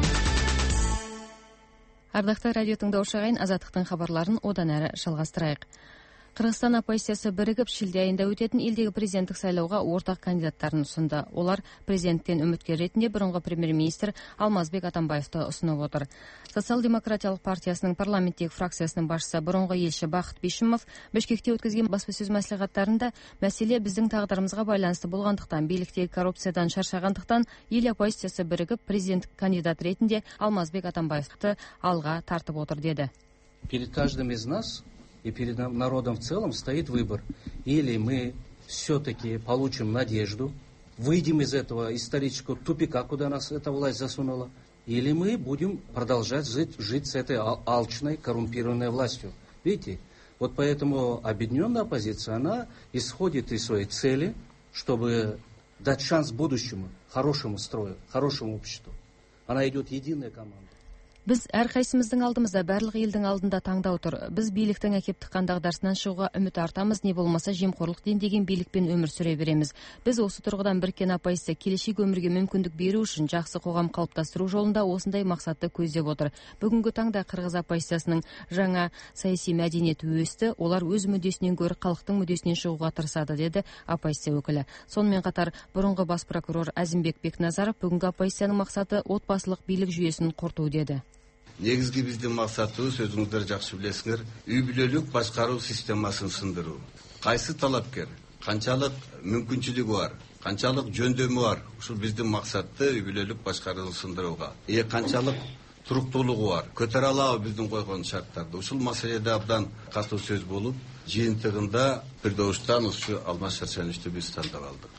Ардақты радио тыңдаушы ағайын, Азаттықтың хабарларын одан әрі жалғастырайық. Қырғызстан оппозициясы бірігіп шілде айында өтетін елдегі президенттік сайлауға ортақ кандидаттарын ұсынды. Олар президенттен үміткер ретінде бұрынғы премьер-министр Алмазбек Атамбаевты ұсынып отыр. Социал-демократиялық партиясының парламенттегі фракциясының басшысы бұрынғы елші Бақыт Бишімов Бішкекте өткізген баспасөз мәслихаттарында мәселе біздің тағдырымызға байланысты болғандықтан, биліктегі коррупциядан шаршағандықтан, ел оппозициясы бірігіп президенттік кандидат ретінде Алмазбек Атамбаевты алға тартып отыр деді. Перед каждым из нас и перед народом в целом стоит выбор. Или мы все-таки получим надежду, выйдем из этого исторического тупика, куда нас эта власть засунула, или мы будем продолжать жить с этой алчной, коррумпированной властью. Видите? Вот поэтому объединенная оппозиция, она исходит из своей цели, чтобы дать шанс будущему, хорошему строю, хорошему обществу. Она идет единая команда. Біз әрқайсымыздың алдымызда, барлық елдің алдында таңдау тұр. Біз биліктің әкеп тыққан дағдарысынан шығуға үміт артамыз, не болмаса жемқорлық дендеген билікпен өмір сүре береміз. Біз осы тұрғыдан біріккен оппозиция келешек өмірге мүмкіндік беру үшін жақсы қоғам қалыптастыру жолында осындай мақсатты көздеп отыр. Бүгінгі таңда қырғыз оппозициясының жаңа саяси мәдениеті өсті, олар өз мүддесінен гөрі халықтың мүддесінен шығуға тырысады, деді оппозиция өкілі. Сонымен қатар бұрынғы бас прокурор Әзімбек Бекназаров бүгінгі оппозицияның мақсаты отбасылық билік жүйесін құрту деді. Негізгі біздің мақсатымыз, өзіңіздер жақсы білесіңдер, үй бүлелік басқару системасын сындыру. Қайсы талапкер, қаншалық мүмкіншілігі бар, қаншалық жөндөмі бар, ушул біздің мақсатты үй бүлелік басқаруды сындыруға. Қаншалық тұрақтылығы бар, көтере алабы біздің қойған шарттарды. Ушул маселеде абдан катуу сөз болып, жиынтығында Пирдоуштан ушу Алмаз Шаршеновичти біз тандап алдық.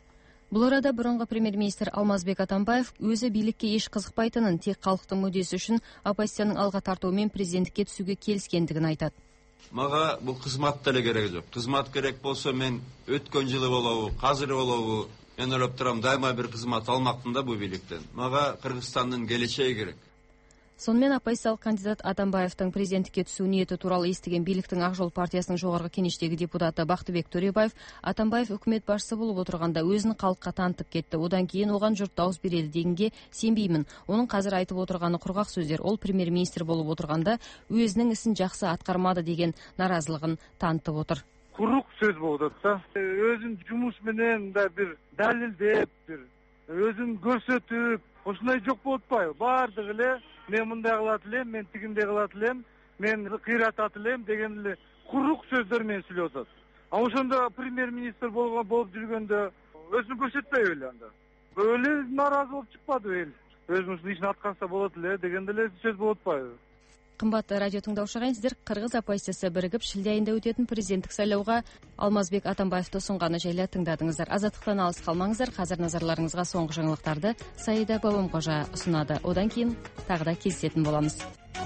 Бұл арада бұрынғы премьер-министр Алмазбек Атамбаев өзі билікке еш қызықпайтынын, тек халықтың мүддесі үшін оппозицияның алға тартуымен президенттікке түсуге келіскендігін айтады. Маға бұл қызмат деле керек жоқ. Қызмат керек болса, мен өткен жылы болобу, қазір болобу, мен ойлоп турам, дайыма бір қызмат алмақтын да бұл биліктен. Маға Қырғызстанның келешегі керек. Сонымен оппозициялық кандидат Атамбаевтың президенттікке түсу ниеті туралы естіген биліктің Ақ жол партиясының жоғарғы кеңештегі депутаты Бақтыбек Төребаев, Атамбаев үкімет басшысы болып отырғанда өзін халыққа танытып кетті. Одан кейін оған жұрт дауыс береді дегенге сенбеймін. Оның қазір айтып отырғаны құрғақ сөздер. Ол премьер-министр болып отырғанда өзінің ісін жақсы атқармады деген наразылығын танытып отыр. курук сөз болуп атат да. Өзүн жумуш менен да бир далилдеп, бир өзүн көрсөтүп, ушундай жок болуп атпайбы? Баардыгы эле мен мындай кылат элем, мен тигиндей кылат элем, мен кыйратат элем деген эле курук сөздөр менен сүйлөп атат. А ошондо премьер-министр болуп жүргөндө өзүн көрсөтпөйбү эле анда. Эле нааразы болуп чыкпадыбы эл? Өзүнүн ишин аткарса болот эле деген эле сөз болуп атпайбы? Кымбатты радио тыңдаушы ағайын, сіздер Кыргыз оппозициясы бірігіп шілде айында өтетін президенттік сайлауға Алмазбек Атамбаевты ұсынғаны жайлы тыңдадыңыздар. Азаттықтан алыс қалмаңыздар. Қазір назарларыңызға соңғы жаңалықтарды Саида Бабамқожа ұсынады. Одан кейін тағы да кездесетін боламыз.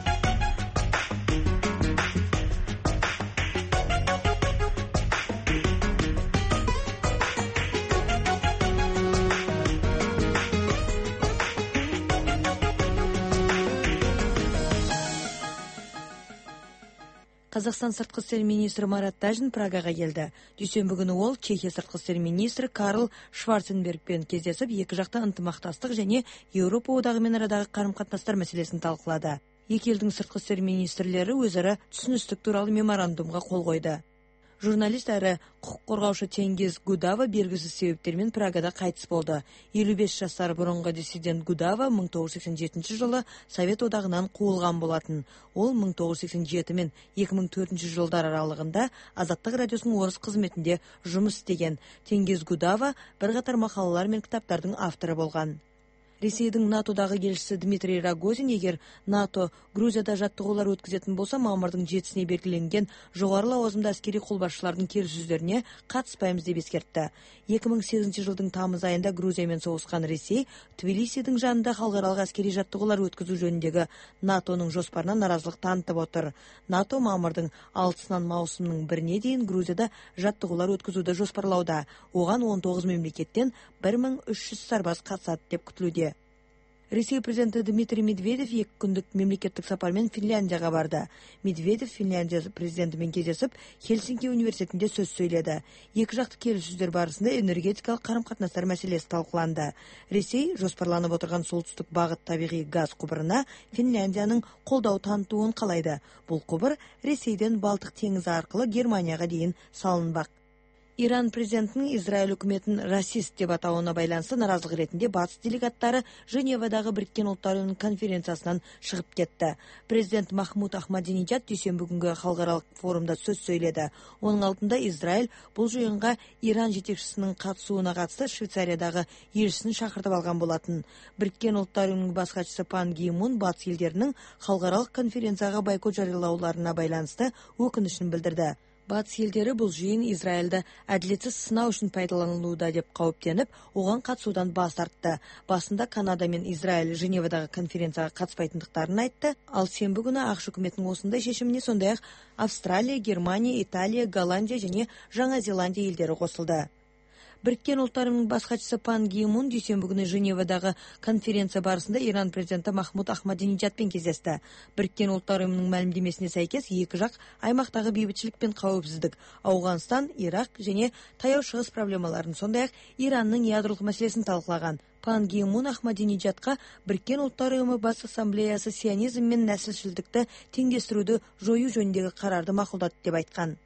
Қазақстан сыртқы істер министрі Марат Тажин Прагаға келді. Дүйсенбі күні ол Чехия сыртқы істер министрі Карл Шварценбергпен кездесіп, екі жақты ынтымақтастық және Еуропа одағымен арадағы қарым-қатынастар мәселесін талқылады. Екі елдің сыртқы істер министрлері өзара түсіністік туралы меморандумға қол қойды. Журналист әрі құқық қорғаушы Тенгиз Гудава белгісіз себептермен Прагада қайтыс болды. 55 жастар бұрынғы диссидент Гудава 1987 жылы Совет одағынан қуылған болатын. Ол 1987 мен 2004 жылдар аралығында Азаттық радиосының орыс қызметінде жұмыс істеген. Тенгиз Гудава бірқатар мақалалар мен кітаптардың авторы болған. Ресейдің НАТОдағы елшісі Дмитрий Рогозин, егер НАТО Грузияда жаттығулар өткізетін болса, мамырдың 7-сіне белгіленген жоғары лауазымды әскери қолбасшылардың келіссөздеріне қатыспаймыз деп ескертті. 2008 жылдың тамыз айында Грузиямен соғысқан Ресей Тбилисидің жанында халықаралық әскери жаттығулар өткізу жөніндегі НАТОның жоспарына наразылық танытып отыр. НАТО мамырдың 6-сынан маусымның 1-не дейін Грузияда жаттығулар өткізуді жоспарлауда. Оған 19 мемлекеттен 1300 сарбаз қатысады деп күтілуде. Ресей президенті Дмитрий Медведев 2 күндік мемлекеттік сапармен Финляндияға барды. Медведев Финляндия президентімен кездесіп, Хельсинки университетінде сөз сөйледі. Екі жақты келіссөздер барысында энергетикалық қарым-қатынастар мәселесі талқыланды. Ресей жоспарланып отырған солтүстік бағыт табиғи газ құбырына Финляндияның қолдау танытуын қалайды. Бұл құбыр Ресейден Балтық теңізі арқылы Германияға дейін салынбақ. Иран президентінің Израиль үкіметін расист деп атауына байланысты наразылық ретінде батыс делегаттары Женевадағы Біріккен ұлттар ұйымының конференциясынан шығып кетті. Президент Махмуд Ахмадинеджад дүйсенбі күнгі халықаралық форумда сөз сөйледі. Оның алдында Израиль бұл жиынға Иран жетекшісінің қатысуына қатысты Швейцариядағы елшісін шақыртып алған болатын. Біріккен ұлттар ұйымының бас хатшысы Пан Ги Мун батыс елдерінің халықаралық конференцияға бойкот жариялауларына байланысты өкінішін білдірді. Батыс елдері бұл жиын Израильді әділетсіз сынау үшін пайдаланылуда деп қауіптеніп, оған қатысудан бас тартты. Басында Канада мен Израиль Женевадағы конференцияға қатыспайтындықтарын айтты, ал сенбі күні ақш үкіметінің осындай шешіміне сондай-ақ Австралия, Германия, Италия, Голландия және Жаңа Зеландия елдері қосылды. Біріккен ұлттар ұйымының бас хатшысы Пан Ги Мун дүйсенбі күні Женевадағы конференция барысында Иран президенті Махмуд Ахмадинеджадпен кездесті. Біріккен ұлттар ұйымының мәлімдемесіне сәйкес екі жақ аймақтағы бейбітшілік пен қауіпсіздік, Ауғанстан, Ирак және Таяу Шығыс проблемаларын, сондай-ақ Иранның ядролық мәселесін талқылаған. Пан Ги Мун Ахмадинеджадқа Біріккен ұлттар ұйымы бас ассамблеясы сионизм мен нәсілшілдікті теңдестіруді жою жөніндегі қарарды мақұлдады деп айтқан.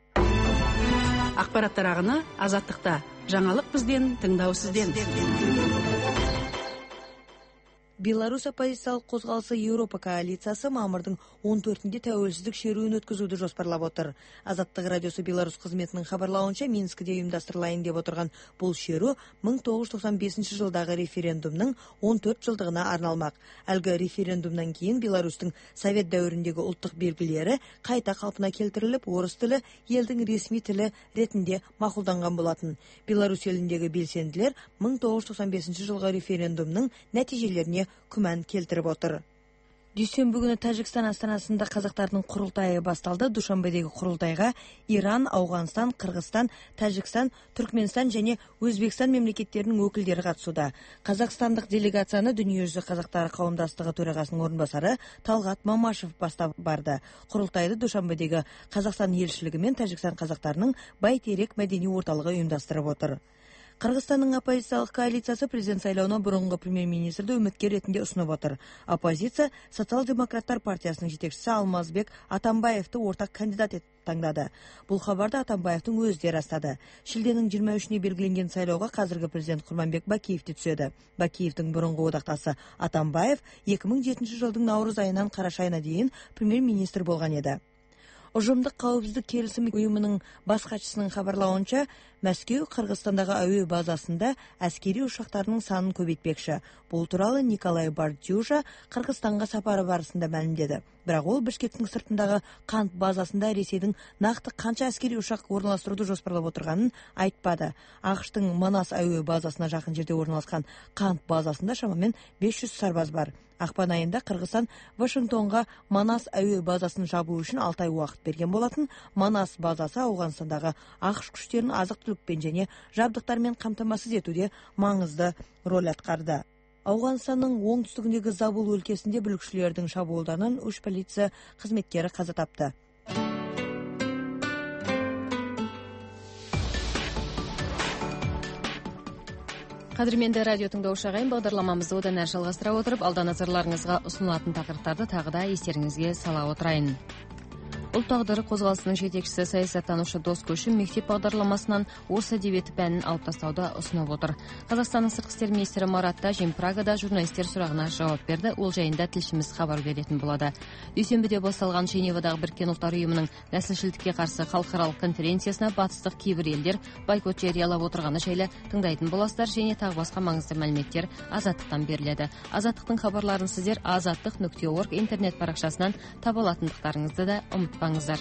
Ақпараттар ағыны Азаттықта. Жаңалық бізден, тыңдау сізден. Беларусь оппозициялық қозғалысы Еуропа коалициясы мамырдың 14-інде тәуелсіздік шеруін өткізуді жоспарлап отыр. Азаттық радиосы Беларусь қызметінің хабарлауынша Минскіде ұйымдастырылайын деп отырған бұл шеру 1995 жылдағы референдумның 14 жылдығына арналмақ. Әлгі референдумнан кейін Беларусьтың Совет дәуіріндегі ұлттық белгілері қайта қалпына келтіріліп, орыс тілі елдің ресми тілі ретінде мақұлданған болатын. Беларусь еліндегі белсенділер 1995 жылғы референдумның нәтижелеріне күмән келтіріп отыр. Дүйсенбі күні Тәжікстан астанасында қазақтардың құрылтайы басталды. Душанбедегі құрылтайға Иран, Ауғанстан, Қырғызстан, Тәжікстан, Түркменстан және Өзбекстан мемлекеттерінің өкілдері қатысуда. Қазақстандық делегацияны Дүниежүзі қазақтары қауымдастығы төрағасының орынбасары Талғат Мамашев бастап барды. Құрылтайды Душанбедегі Қазақстан елшілігі мен Тәжікстан қазақтарының Бәйтерек мәдени орталығы ұйымдастырып отыр. Қырғызстанның оппозициялық коалициясы президент сайлауына бұрынғы премьер-министрді үміткер ретінде ұсынып отыр. Оппозиция социал-демократтар партиясының жетекшісі Алмазбек Атамбаевты ортақ кандидат таңдады. Бұл хабарды Атамбаевтың өзі де растады. Шілденің 23-не белгіленген сайлауға қазіргі президент Құрманбек Бакиев те түседі. Бакиевтің бұрынғы одақтасы Атамбаев 2007 жылдың наурыз айынан қараша айына дейін премьер-министр болған еді. Ұжымдық қауіпсіздік келісім ұйымының бас хатшысының хабарлауынша, Мәскеу Қырғызстандағы әуе базасында әскери ұшақтарының санын көбейтпекші. Бұл туралы Николай Бардюжа Қырғызстанға сапары барысында мәлімдеді. Бірақ ол Бішкектің сыртындағы Қант базасында Ресейдің нақты қанша әскери ұшақ орналастыруды жоспарлап отырғанын айтпады. ақш-тың Манас әуе базасына жақын жерде орналасқан Қант базасында шамамен 500 сарбаз бар. Ақпан айында Қырғызстан Вашингтонға Манас әуе базасын жабу үшін 6 ай уақыт берген болатын. Манас базасы Ауғанстандағы ақш күштерін азық-түлікпен және жабдықтармен қамтамасыз етуде маңызды рөл атқарды. Ауғанстанның оңтүстігіндегі Забул өлкесінде бүлікшілердің шабуылдарынан 3 полиция қызметкері қаза тапты. Қадірменді радио тыңдаушы ағайын, бағдарламамызды одан әрі жалғастыра отырып, алда назарларыңызға ұсынылатын тақырыптарды тағы да естеріңізге сала отырайын. Ұлт тағдыры қозғалысының жетекшісі саясаттанушы Дос Көшім мектеп бағдарламасынан орыс әдебиеті пәнін алып тастауды ұсынып отыр. Қазақстанның сыртқы істер министрі Марат Тажин Прагада журналистер сұрағына жауап берді. Ол жайында тілшіміз хабар беретін болады. Дүйсенбіде басталған Женевадағы Біріккен ұлттар ұйымының нәсілшілдікке қарсы халықаралық конференциясына батыстық кейбір елдер бойкот жариялап отырғаны жайлы тыңдайтын боласыздар, және тағы басқа маңызды мәліметтер Азаттықтан беріледі. Азаттықтың хабарларын сіздер azаттық.org интернет парақшасынан таба алатындықтарыңызды да ұмытпаңыздар.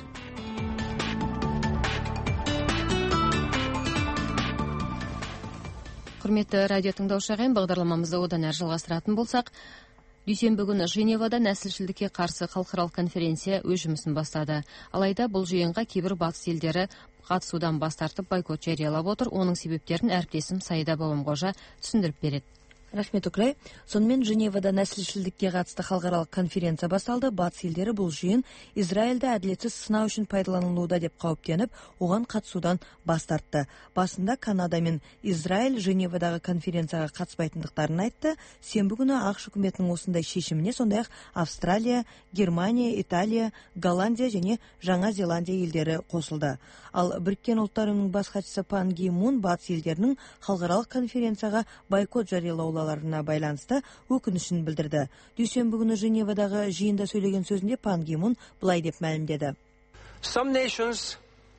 Құрметті радио тыңдаушы ағайын, бағдарламамызды одан әрі жалғастыратын болсақ, дүйсенбі күні Женевада нәсілшілдікке қарсы халықаралық конференция өз жұмысын бастады. Алайда бұл жиынға кейбір батыс елдері қатысудан бас тартып бойкот жариялап отыр. Оның себептерін әріптесім Саида Бабамқожа түсіндіріп береді. Рахмет, Үкілай. Сонымен Женевада нәсілшілдікке қатысты халықаралық конференция басталды. Батыс елдері бұл жиын Израильді әділетсіз сынау үшін пайдаланылуда деп қауіптеніп, оған қатысудан бас тартты. Басында Канада мен Израиль Женевадағы конференцияға қатыспайтындықтарын айтты. Сенбі күні ақш үкіметінің осындай шешіміне сондай-ақ Австралия, Германия, Италия, Голландия және Жаңа Зеландия елдері қосылды. Ал Біріккен ұлттар ұйымының бас хатшысы Пан Ги Мун батыс елдерінің халықаралық конференцияға бойкот жариялауларына байланысты өкінішін білдірді. Дүйсенбі күні Женевадағы жиында сөйлеген сөзінде Пан Ги Мун былай деп мәлімдеді. Some nations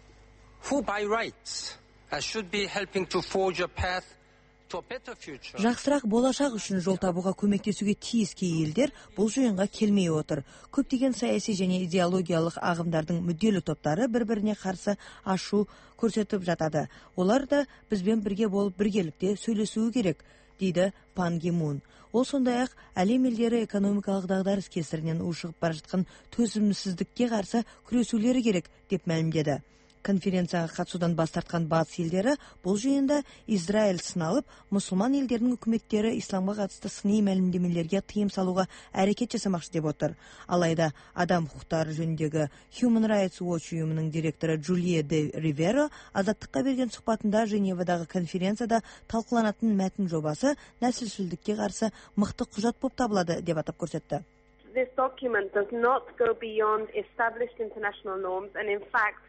who by rights should be helping to forge a path to a better future. Жақсырақ болашақ үшін жол табуға көмектесуге тиіс кей елдер бұл жиынға келмей отыр. Көптеген саяси және идеологиялық ағымдардың мүдделі топтары бір-біріне қарсы ашу көрсетіп жатады. Олар да бізбен бірге болып біргелікте сөйлесуі керек, дейді Пан Ги Мун. Ол сондай-ақ әлем елдері экономикалық дағдарыс кесірінен ушығып бара жатқан төзімсіздікке қарсы күресулері керек деп мәлімдеді. Конференцияға қатысудан бас тартқан батыс елдері бұл жиында Израиль сыналып, мұсылман елдерінің үкіметтері исламға қатысты сыни мәлімдемелерге тыйым салуға әрекет жасамақшы деп отыр. Алайда адам құқықтары жөніндегі Human Rights Watch ұйымының директоры Джулия де Риверо Азаттыққа берген сұхбатында Женевадағы конференцияда талқыланатын мәтін жобасы нәсілшілдікке қарсы мықты құжат болып табылады деп атап көрсетті. This document does not go beyond established international norms and in fact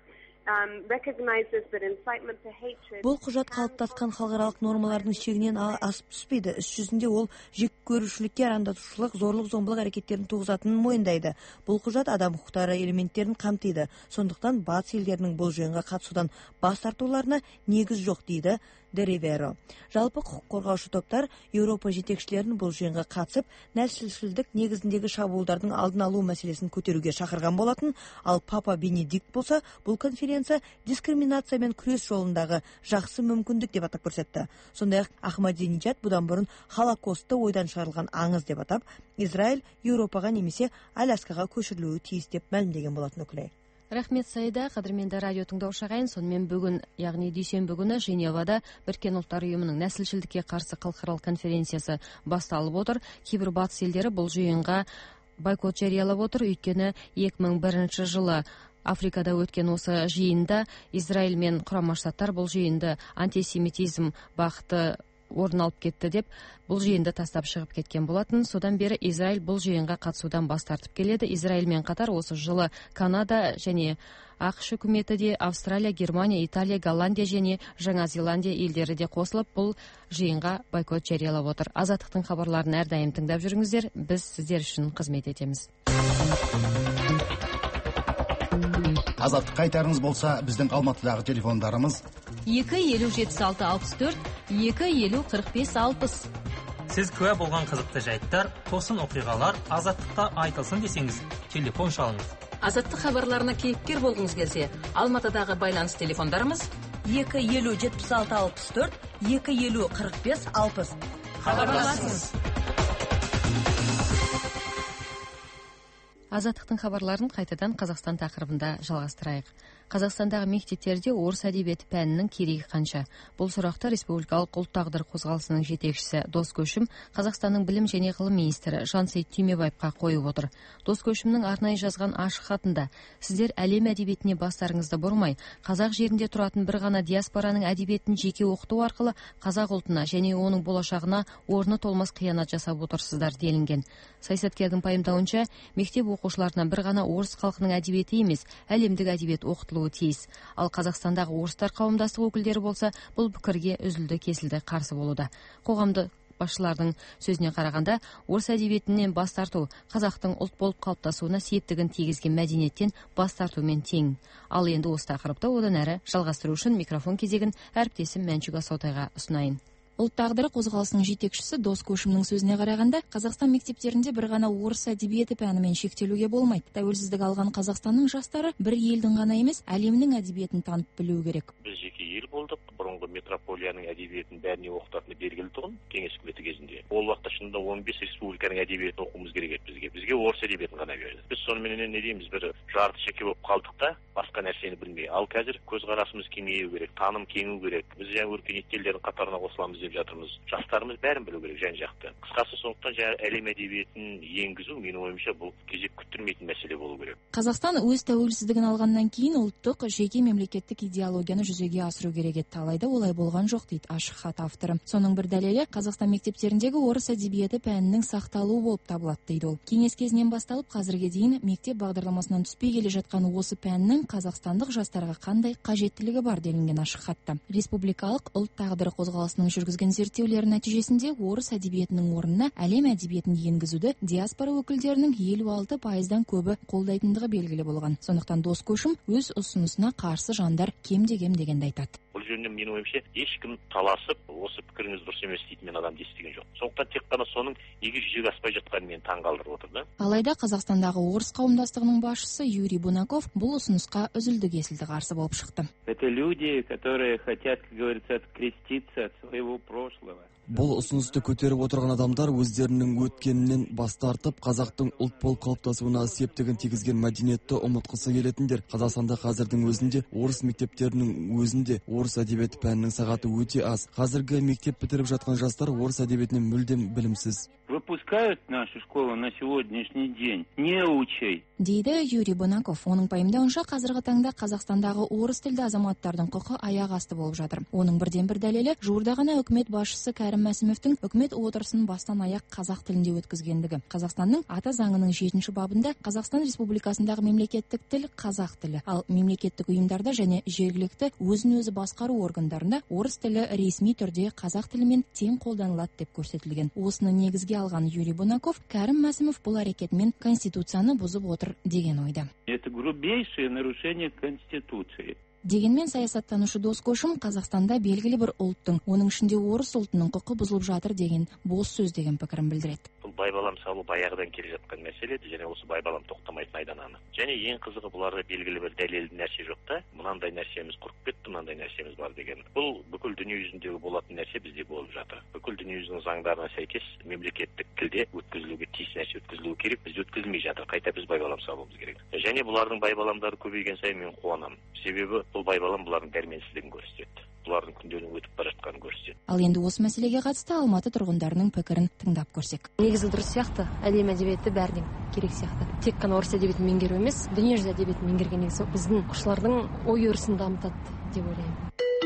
Бұл құжат қалыптасқан халықаралық нормалардың шегінен асып түспейді. Іс жүзінде ол жек көрушілікке, арандатушылық, зорлық-зомбылық әрекеттерін туғызатынын мойындайды. Бұл құжат адам құқықтары элементтерін қамтиды. Сондықтан батыс елдерінің бұл жиынға қатысудан бас тартуларына негіз жоқ, дейді де Риверо. Жалпы құқық қорғаушы топтар Еуропа жетекшілерін бұл жиынға қатысып, нәсілшілдік негізіндегі шабуылдардың алдын алу мәселесін көтеруге шақырған болатын, ал Папа Бенедикт болса, бұл конференция дискриминация мен күрес жолындағы жақсы мүмкіндік деп атап көрсетті. Сондай-ақ Ахмадинеджад бұдан бұрын Холокостты ойдан шығарылған аңыз деп атап, Израиль Еуропаға немесе Аляскаға көшірілуі тиіс деп мәлімдеген болатын. Үкілей. Рахмет, Саида. Қадірменді радио тыңдаушы ағайын, сонымен бүгін, яғни дүйсенбі күні Женевада Біріккен ұлттар ұйымының нәсілшілдікке қарсы халықаралық конференциясы басталып отыр. Кейбір батыс елдері бұл жиынға бойкот жариялап отыр, өйткені 2001 жылы Африкада өткен осы жиында Израиль мен Құрама Штаттар бұл жиынды антисемитизм бағыты орын алып кетті деп бұл жиынды тастап шығып кеткен болатын. Содан бері Израиль бұл жиынға қатысудан бас тартып келеді. Израильмен қатар осы жылы Канада және ақш үкіметі де Австралия, Германия, Италия, Голландия және Жаңа Зеландия елдері де қосылып бұл жиынға бойкот жариялап отыр. Азаттықтың хабарларын әрдайым тыңдап жүріңіздер. Біз сіздер үшін қызмет етеміз. Азаттық қайтарыңыз болса, біздің Алматыдағы телефондарымыз 2-50-76-64, 2-50-45-60. Сіз куә болған қызықты жайттар, тосын оқиғалар Азаттықта айтылсын десеңіз, телефон шалыңыз. Азаттық хабарларына кейіпкер болғыңыз келсе, Алматыдағы байланыс телефондарымыз 2-50-76-64, 2-50-45-60. Хабарласыңыз. Азаттықтың хабарларын қайтадан Қазақстан тақырыбында жалғастырайық. Қазақстандағы мектептерде орыс әдебиеті пәнінің керегі қанша? Бұл сұрақты Республикалық ұлт тағдыр қозғалысының жетекшісі Дос Көшім Қазақстанның білім және ғылым министрі Жансейіт Түймебаевқа қойып отыр. Дос Көшімнің арнайы жазған ашық хатында: сіздер әлем әдебиетіне бастарыңызды бұрмай, қазақ жерінде тұратын бір ғана диаспораның әдебиетін жеке оқыту арқылы қазақ ұлтына және оның болашағына орны толмас қиянат жасап отырсыздар делінген. Саясаткердің пайымдауынша, мектеп оқушыларына бір ғана орыс халқының әдебиеті емес, әлемдік әдебиет оқытылуы тиіс. Ал Қазақстандағы орыстар қауымдастық өкілдері болса, бұл пікірге үзілді-кесілді қарсы болуда. Қоғамды басшылардың сөзіне қарағанда, орыс әдебиетінен бас тарту қазақтың ұлт болып қалыптасуына септігін тигізген мәдениеттен бас тартумен тең. Ал енді осы тақырыпты одан әрі жалғастыру үшін микрофон кезегін әріптесім Мәншүк Асаутайға ұсынайын. Ұлт тағдыры қозғалысының жетекшісі Дос Көшімнің сөзіне қарағанда, Қазақстан мектептерінде бір ғана орыс әдебиеті пәнімен шектелуге болмайды. Тәуелсіздік алған Қазақстанның жастары бір елдің ғана емес, әлемнің әдебиетін танып білу керек. Біз жеке ел болдық. Бұрынғы метрополияның әдебиетін бәріне оқытатыны белгілі тұғын кеңес үкіметі кезінде. Ол уақытта шынында 15 республиканың әдебиетін оқуымыз керек еді бізге. Бізге орыс әдебиетін ғана берді. Біз соныменен не дейміз, бір жарты шеке болып қалдық та, басқа нәрсені білмей. Ал қазір көзқарасымыз кеңею керек, таным кеңу керек. Біз жаңа өркениетті елдердің қатарына қосыламыз деп жатырмыз. Жастарымыз бәрін білу керек жан-жақты. Қысқасы, сондықтан жаңа әлем әдебиетін енгізу менің ойымша бұл кезек күттірмейтін мәселе болу керек. Қазақстан өз тәуелсіздігін алғаннан кейін ұлттық жеке мемлекеттік идеологияны жүзеге асыру керек еді. Алайда олай болған жоқ дейді ашық хат авторы. Соның бір дәлелі Қазақстан мектептеріндегі орыс әдебиеті пәнінің сақталуы болып табылады дейді ол. Кеңес кезінен басталып қазірге дейін мектеп бағдарламасынан түспей келе жатқан осы пәннің қазақстандық жастарға қандай қажеттілігі бар делінген ашық хатта. Республикалық ұлт тағдыры қозғалысының жүргізген зерттеулер нәтижесінде орыс әдебиетінің орнына әлем әдебиетін енгізуді диаспора өкілдерінің 56%-дан көбі қолдайтындығы белгілі болған. Сондықтан Дос Көшім өз ұсынысына қарсы жандар кем-де-кем дегенді айтады. Бұл жөнінен менің ойымша ешкім таласып, осы пікіріңіз дұрыс емес дейтін мен адам естіген жоқ. Сондықтан тек қана соның неге жүзеге аспай жатқанын мені таңғалдырып отыр да. Алайда Қазақстандағы орыс қауымдастығының басшысы Юрий Бунаков бұл ұсынысқа үзілді-кесілді қарсы болып шықты. Это люди, которые хотят, как говорится, откреститься от своего прошлого. Бұл ұсынысты көтеріп отырған адамдар өздерінің өткенінен бас тартып, қазақтың ұлт болып қалыптасуына септігін тигізген мәдениетті ұмытқысы келетіндер. Қазақстанда қазірдің өзінде орыс мектептерінің өзінде орыс әдебиеті пәнінің сағаты өте аз. Қазіргі мектеп бітіріп жатқан жастар орыс әдебиетінен мүлдем білімсіз. Выпускают нашу школу на сегодняшний день неучей. Дейді Юрий Бунаков. Оның пайымдауынша қазіргі таңда Қазақстандағы орыс тілді азаматтардың құқы аяқ асты болып жатыр. Оның бірден бір дәлелі жуырда ғана үкімет басшысы Кәрім Мәсімовтің үкімет отырысын бастан аяқ қазақ тілінде өткізгендігі. Қазақстанның ата заңының 7-ші бабында Қазақстан Республикасындағы мемлекеттік тіл қазақ тілі, ал мемлекеттік ұйымдарда және жергілікті өзін өзі басқару органдарында орыс тілі ресми түрде қазақ тілімен тең қолданылады деп көрсетілген. Осыны негізге алған Юрий Бунаков, Кәрім Мәсімов бұл әрекетімен конституцияны бұзып отыр деген ойда. Это грубейшее нарушение Конституции. Дегенмен саясаттанушы Дос Көшім Қазақстанда белгілі бір ұлттың, оның ішінде орыс ұлтының құқы бұзылып жатыр деген бос сөз деген пікірін білдіреді. Бұл байбалам салу баяғыдан келе жатқан мәселе еді, және осы байбалам тоқтамайтын айдан анық. Және ең қызығы, бұларда белгілі бір дәлелді нәрсе жоқ та, мынандай нәрсеміз құрып кетті, мынандай нәрсеміз бар деген. Бұл бүкіл дүние жүзіндегі болатын нәрсе бізде болып жатыр. Бүкіл дүние жүзінің заңдарына сәйкес мемлекеттік тілде өткізілуге тиіс нәрсе өткізілуі керек, бізде өткізілмей жатыр. Қайта біз байбалам салуымыз керек. Және бұлардың байбаламдары көбейген сайын мен қуанамын. Себебі бұл байбалам бұлардың дәрменсіздігін көрсетеді. Бұлардың күндерінің өтіп бара жатқанын көрсетеді. Ал енді осы мәселеге қатысты Алматы тұрғындарының пікірін тыңдап көрсек. Негізі дұрыс сияқты, әлем әдебиеті бәрінен керек сияқты. Тек қана орыс әдебиетін меңгеру емес, дүниежүзі әдебиетін меңгерген негізі біздің оқушылардың ой өрісін дамытады деп ойлаймын.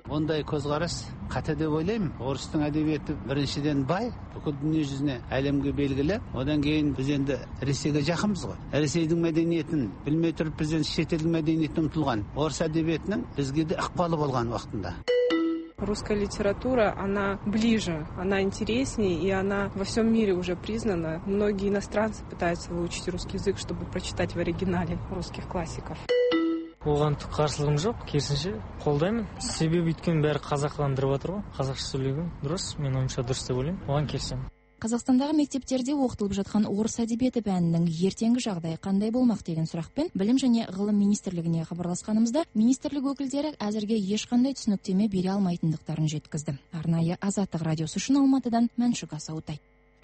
Ондай көзқарас қате деп ойлаймын. Орыстың әдебиеті біріншіден бай, бүкіл дүние жүзіне, әлемге белгілі. Одан кейін біз енді Ресейге жақынбыз ғой. Ресейдің мәдениетін білмей тұрып біз енді шетелдің мәдениетіне ұмтылған. Орыс әдебиетінің бізге де ықпалы болған уақытында. Русская литература, она ближе, она интереснее, и она во всем мире уже признана. Многие иностранцы пытаются выучить русский язык, чтобы прочитать в оригинале русских классиков. Оған түк қарсылығым жоқ, керісінше қолдаймын. Себебі өйткені бәрі қазақыландырып жатыр ғой. Қазақша сөйлеу дұрыс, мен ойымша дұрыс деп ойлаймын. Оған келісемін. Қазақстандағы мектептерде оқытылып жатқан орыс әдебиеті пәнінің ертеңгі жағдайы қандай болмақ деген сұрақпен білім және ғылым министрлігіне хабарласқанымызда министрлік өкілдері әзірге ешқандай түсініктеме бере алмайтындықтарын жеткізді. Арнайы Азаттық радиосы үшін Алматыдан Мәншүк Асаутай.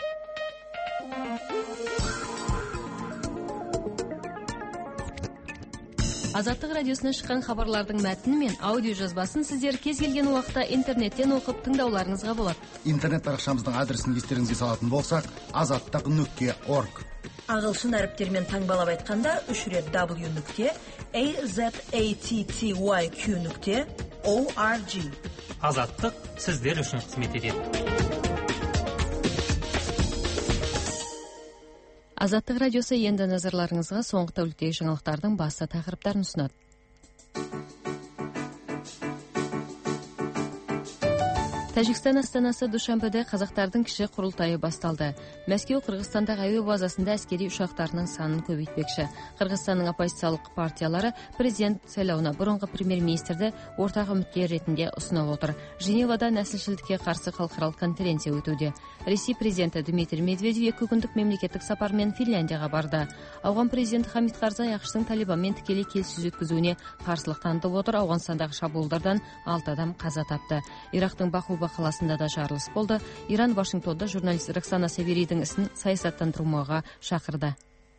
Азаттық радиосына шыққан хабарлардың мәтіні мен аудио жазбасын сіздер кез келген уақытта интернеттен оқып тыңдауларыңызға болады. Интернет парақшамыздың адресін естеріңізге салатын болсақ, azattaq.org. Ағылшын әріптермен таңбалап айтқанда 3 рет w.azattyq.org. Азаттық сіздер үшін қызмет етеді. Азаттық радиосы енді назарларыңызға соңғы тәуліктегі жаңалықтардың басты тақырыптарын ұсынады. Тәжікстан астанасы Душанбеде қазақтардың кіші құрылтайы басталды. Мәскеу Қырғызстандағы әуе базасында әскери ұшақтарының санын көбейтпекші. Қырғызстанның оппозициялық партиялары президент сайлауына бұрынғы премьер-министрді ортақ үміткер ретінде ұсынып отыр. Женевада нәсілшілдікке қарсы халықаралық конференция өтуде. Ресей президенті Дмитрий Медведев 2 күндік мемлекеттік сапармен Финляндияға барды. Ауған президенті Хамид Карзай ақш-тың Талибанмен тікелей келіссөз өткізуіне қарсылық танытып отыр. Ауғанстандағы шабуылдардан 6 адам қаза тапты. Ирактың Бахуба қаласында да жарылыс болды. Иран Вашингтонда журналист Роксана Северидің ісін саясаттандырмауға шақырды.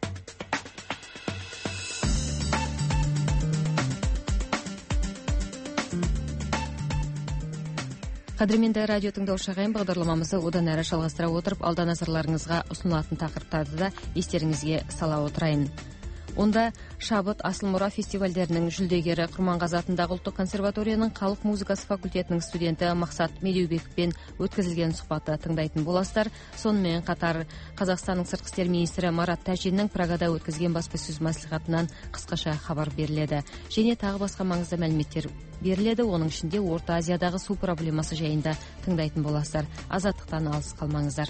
Қадірменді радио тыңдаушы ағайын, бағдарламамызды одан әрі жалғастыра отырып, алда назарларыңызға ұсынылатын тақырыптарды да естеріңізге сала отырайын. Онда Шабыт Асыл Мұра фестивальдерінің жүлдегері Құрманғазы атындағы ұлттық консерваторияның халық музыкасы факультетінің студенті Мақсат Медеубековпен өткізілген сұхбатты тыңдайтын боласыздар. Сонымен қатар Қазақстанның сыртқы істер министрі Марат Тәжиннің Прагада өткізген баспасөз мәслихатынан қысқаша хабар беріледі. Және тағы басқа маңызды мәліметтер беріледі. Оның ішінде Орта Азиядағы су проблемасы жайында тыңдайтын боласыздар. Азаттықтан алыс қалмаңыздар.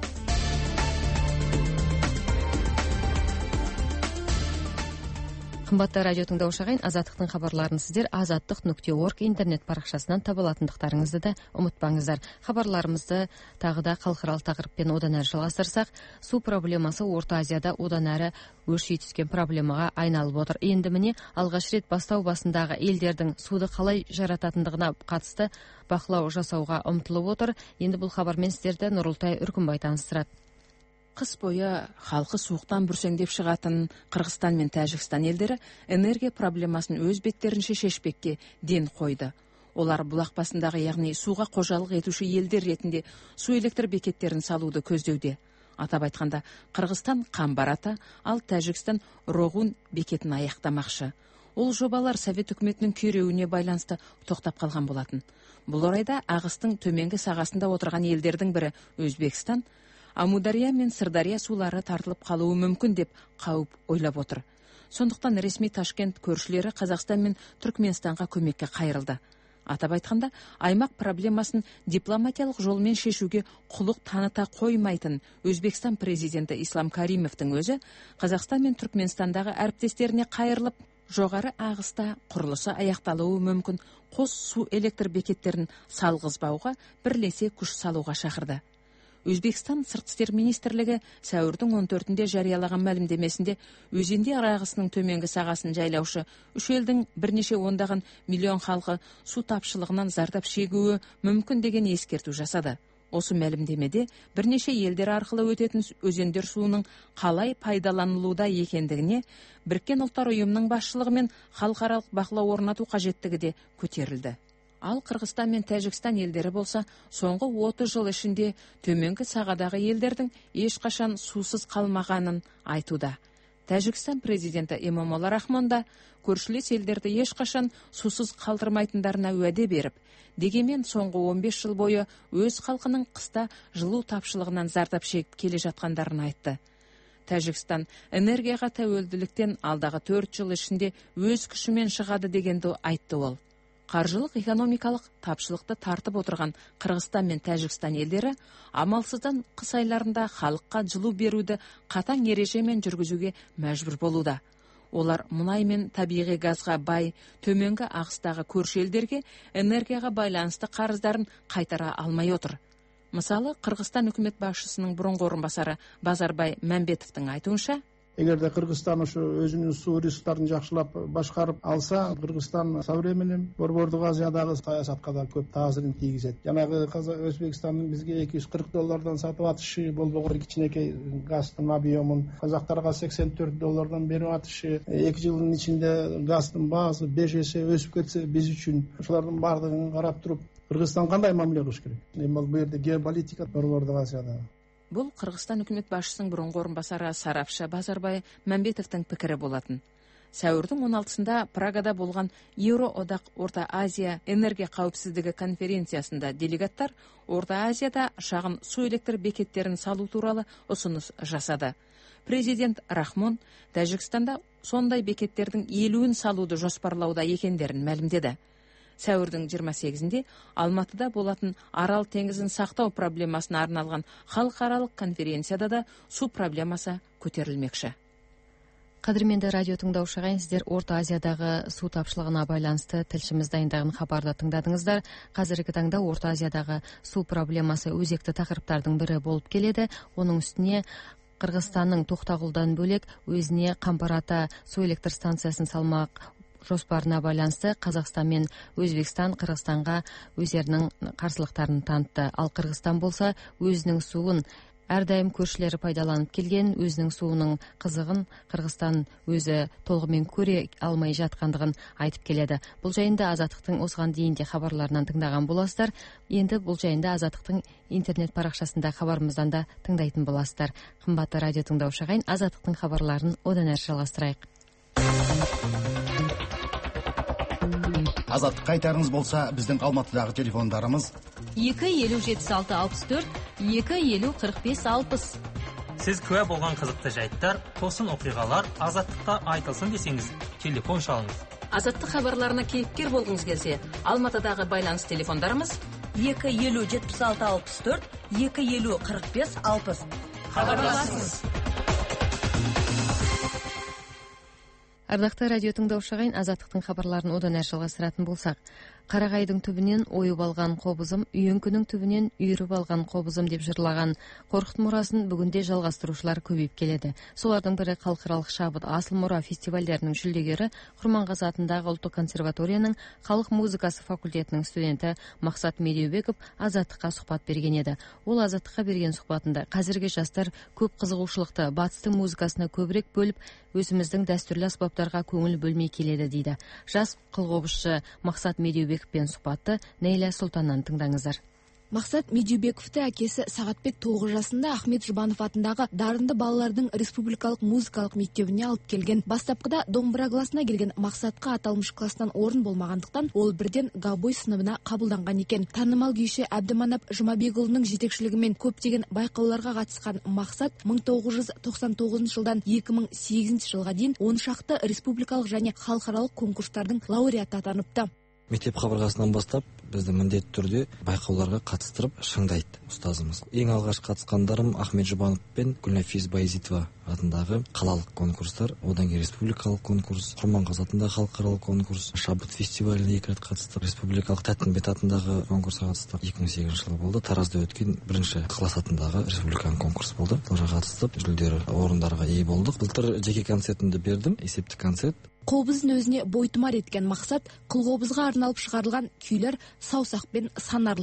Қымбатты радио тыңдаушы ағайын, Азаттықтың хабарларын сіздер azаттық.org интернет парақшасынан таба алатындықтарыңызды да ұмытпаңыздар. Хабарларымызды тағы да халықаралық тақырыппен одан әрі жалғастырсақ, су проблемасы Орта Азияда одан әрі өрши түскен проблемаға айналып отыр. Енді міне алғаш рет бастау басындағы елдердің суды қалай жарататындығына қатысты бақылау жасауға ұмтылып отыр. Енді бұл хабармен сіздерді Нұрылтай Үркімбай таныстырады. Қыс бойы халқы суықтан бүрсеңдеп шығатын Қырғызстан мен Тәжікстан елдері энергия проблемасын өз беттерінше шешпекке ден қойды. Олар бұлақ басындағы, яғни суға қожалық етуші елдер ретінде су электр бекеттерін салуды көздеуде. Атап айтқанда, Қырғызстан Қамбарата, ал Тәжікстан Роғун бекетін аяқтамақшы. Ол жобалар Совет үкіметінің күйреуіне байланысты тоқтап қалған болатын. Бұл орайда ағыстың төменгі сағасында отырған елдердің бірі Өзбекстан Амудария мен Сырдария сулары тартылып қалуы мүмкін деп қауіп ойлап отыр. Сондықтан ресми Ташкент көршілері Қазақстан мен Түркменстанға көмекке қайырылды. Атап айтқанда, аймақ проблемасын дипломатиялық жолмен шешуге құлық таныта қоймайтын Өзбекстан президенті Ислам Каримовтың өзі Қазақстан мен Түркменстандағы әріптестеріне қайырылып, жоғары ағыста құрылысы аяқталуы мүмкін қос су электр бекеттерін салғызбауға бірлесе күш салуға шақырды. Өзбекстан сыртқы істер министрлігі сәуірдің 14-інде жариялаған мәлімдемесінде өзенде ағысының төменгі сағасын жайлаушы үш елдің бірнеше ондаған миллион халқы су тапшылығынан зардап шегуі мүмкін деген ескерту жасады. Осы мәлімдемеде бірнеше елдер арқылы өтетін өзендер суының қалай пайдаланылуда екендігіне Біріккен ұлттар ұйымының басшылығымен халықаралық бақылау орнату қажеттігі де көтерілді. Ал Қырғызстан мен Тәжікстан елдері болса, соңғы 30 жыл ішінде төменгі сағадағы елдердің ешқашан сусыз қалмағанын айтуда. Тәжікстан президенті Эмомали Рахмон да көршілес елдерді ешқашан сусыз қалдырмайтындарына уәде беріп, дегенмен соңғы 15 жыл бойы өз халқының қыста жылу тапшылығынан зардап шегіп келе жатқандарын айтты. Тәжікстан энергияға тәуелділіктен алдағы 4 жыл ішінде өз күшімен шығады дегенді айтты ол. Қаржылық экономикалық тапшылықты тартып отырған Қырғызстан мен Тәжікстан елдері амалсыздан қыс айларында халыққа жылу беруді қатаң ережемен жүргізуге мәжбүр болуда. Олар мұнай мен табиғи газға бай төменгі ағыстағы көрші елдерге энергияға байланысты қарыздарын қайтара алмай отыр. Мысалы, Қырғызстан үкімет басшысының бұрынғы орынбасары Базарбай Мәмбетовтің айтуынша, эгерде Кыргызстан ушу өзүнүн суу ресурстарын жакшылап башкарып алса, Кыргызстан современный Борбордук Азиядагы саясатка да көп таасирин тийгизет. Жанагы Өзбекстандын бизге $240 сатып атышы, болбогон кичинекей газдын объемун казактарга $84 берип атышы, 2 жылдын ичинде газдын баасы 5 эсе өсүп кетсе, биз үчүн ушулардын бардыгын карап туруп, Кыргызстан кандай мамиле кылыш керек? Бул жерде геополитика Борбордук Азияда. Бұл Қырғызстан үкімет басшысының бұрынғы орынбасары сарапшы Базарбай Мәмбетовтің пікірі болатын. Сәуірдің 16-сында Прагада болған Еуроодақ Орта Азия энергия қауіпсіздігі конференциясында делегаттар Орта Азияда шағын су электр бекеттерін салу туралы ұсыныс жасады. Президент Рахмон Тәжікстанда сондай бекеттердің 50-ін салуды жоспарлауда екендерін мәлімдеді. Сәуірдің 28-інде Алматыда болатын Арал теңізін сақтау проблемасына арналған халықаралық конференцияда да су проблемасы көтерілмекші. Қадірменді радио тыңдаушы ағайын, сіздер Орта Азиядағы су тапшылығына байланысты тілшіміз дайындаған хабарды тыңдадыңыздар. Қазіргі таңда Орта Азиядағы су проблемасы өзекті тақырыптардың бірі болып келеді. Оның үстіне Қырғызстанның Тоқтағұлдан бөлек өзіне Қамбар-Ата су электр станциясын салмақ жоспарына байланысты Қазақстан мен Өзбекстан Қырғызстанға өздерінің қарсылықтарын танытты. Ал Қырғызстан болса өзінің суын әрдайым көршілері пайдаланып келген, өзінің суының қызығын Қырғызстан өзі толығымен көре алмай жатқандығын айтып келеді. Бұл жайында Азаттықтың осыған дейін де хабарларынан тыңдаған боласыздар. Енді бұл жайында Азаттықтың интернет парақшасында хабарымыздан да тыңдайтын боласыздар. Қымбатты радио тыңдаушы ағайын, Азаттықтың хабарларын одан әрі жалғастырайық. Азаттық қайтарыңыз болса, біздің Алматыдағы телефондарымыз 2-50-76-64, 2-50-45-60. Сіз куә болған қызықты жайттар, тосын оқиғалар Азаттықта айтылсын десеңіз, телефон шалыңыз. Азаттық хабарларына кейіпкер болғыңыз келсе, Алматыдағы байланыс телефондарымыз 2-50-76-64, 2-50-45-60. Хабарласыңыз. Ардақты радио тыңдаушы ағайын, Азаттықтың хабарларын одан әрі жалғастыратын болсақ, Қарағайдың түбінен ойып алған қобызым, үйеңкінің түбінен үйіріп алған қобызым деп жырлаған Қорқыт мұрасын бүгінде жалғастырушылар көбейіп келеді. Солардың бірі халықаралық шабыт асыл мұра фестивальдерінің жүлдегері, Құрманғазы атындағы ұлттық консерваторияның халық музыкасы факультетінің студенті Мақсат Медеубеков Азаттыққа сұхбат берген еді. Ол Азаттыққа берген сұхбатында қазіргі жастар көп қызығушылықты батыстың музыкасына көбірек бөліп, өзіміздің дәстүрлі аспаптарға көңіл бөлмей келеді дейді. Жас қылғобызшы Мақсат Медеубековпен сұхбатты Нейля Сұлтаннан тыңдаңыздар. Мақсат Медеубековті әкесі Сағатбек 9 жасында Ахмет Жұбанов атындағы дарынды балалардың республикалық музыкалық мектебіне алып келген. Бастапқыда домбыра класына келген Мақсатқа аталмыш кластан орын болмағандықтан, ол бірден габой сыныбына қабылданған екен. Танымал күйші Әбдіманап Жұмабекұлының жетекшілігімен көптеген байқауларға қатысқан Мақсат 1999 жылдан 2008 жылға дейін 10 шақты республикалық және халықаралық конкурстардың лауреаты атаныпты. Мектеп қабырғасынан бастап бізді міндетті түрде байқауларға қатыстырып шыңдайды ұстазымыз. Ең алғаш қатысқандарым Ахмет Жұбанов пен Гүлнафиз Байзитова атындағы қалалық конкурстар, одан кейін республикалық конкурс, Құрманғазы атындағы халықаралық конкурс, шабыт фестиваліне 2 рет қатыстық, республикалық Тәттімбет атындағы конкурсқа қатыстық. 2008 жылы болды. Таразда өткен бірінші Ықылас атындағы республикалық конкурс болды. Соларға қатыстық, жүлделі орындарға ие болдық. Былтыр жеке концертімді бердім, есептік концерт. Қобызын өзіне бойтұмар еткен Мақсат, қылғобызға арналып шығарылған күйлер саусақпен санарлық деп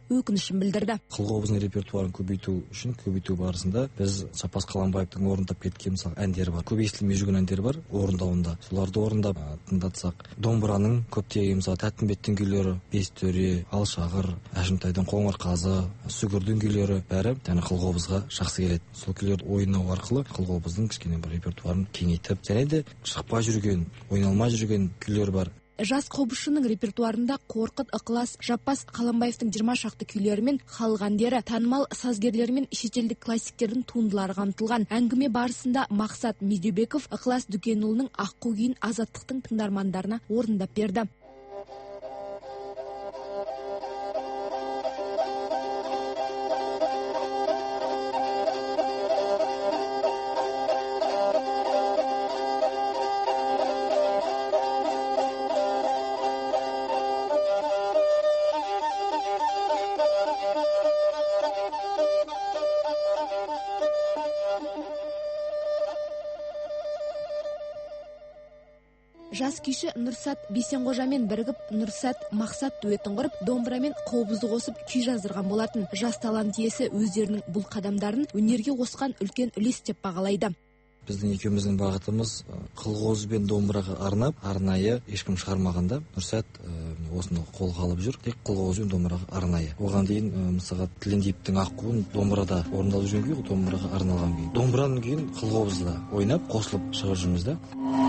өкінішін білдірді. Қылғобыздың репертуарын көбейту барысында біз Жаппас Қаламбаевтың орындап кеткен мысалы әндері бар. Көп естілмей жүрген әндері бар орындауында. Соларды орындап тыңдатсақ, домбыраның көптеген мысалы Тәттімбеттің күйлері, Бес төре, Алшағыр, Әшімтайдың Қоңыр қазы, Сүгірдің күйлері бәрі яғни қылғобызға жақсы келеді. Сол күйлерді ойнау арқылы қылғобыздың кішкене бір репертуарын кеңейтіп, және де шықпай жүрген, ойналмай жүрген күйлер бар. Жас қобызшының репертуарында Қорқыт, Ықылас, Жаппас Қаламбаевтың 20 шақты күйлері мен халық әндері, танымал сазгерлер мен шетелдік классиктердің туындылары қамтылған. Әңгіме барысында Мақсат Медеубеков Ықылас Дүкенұлының Аққу күйін Азаттықтың тыңдармандарына орындап берді. Жас күйші Нұрсат Бейсенғожамен бірігіп, Нұрсат Мақсат дуетін құрып, домбыра мен қобызды қосып күй жаздырған болатын. Жас талант иесі өздерінің бұл қадамдарын өнерге қосқан үлкен үлес деп бағалайды. Біздің екеуміздің бағытымыз қылғозы бен домбыраға арнап, арнайы ешкім шығармағанда Нұрсат осыны қолға алып жүр, тек қылғозы бен домбыраға арнайы. Оған дейін мысалға Тілендиевтің Аққуын домбырада орындалып жүрген күй, домбыраға арналған күй. Домбыраның күйін қылғозыда ойнап, қосылып шығып жүрміз да.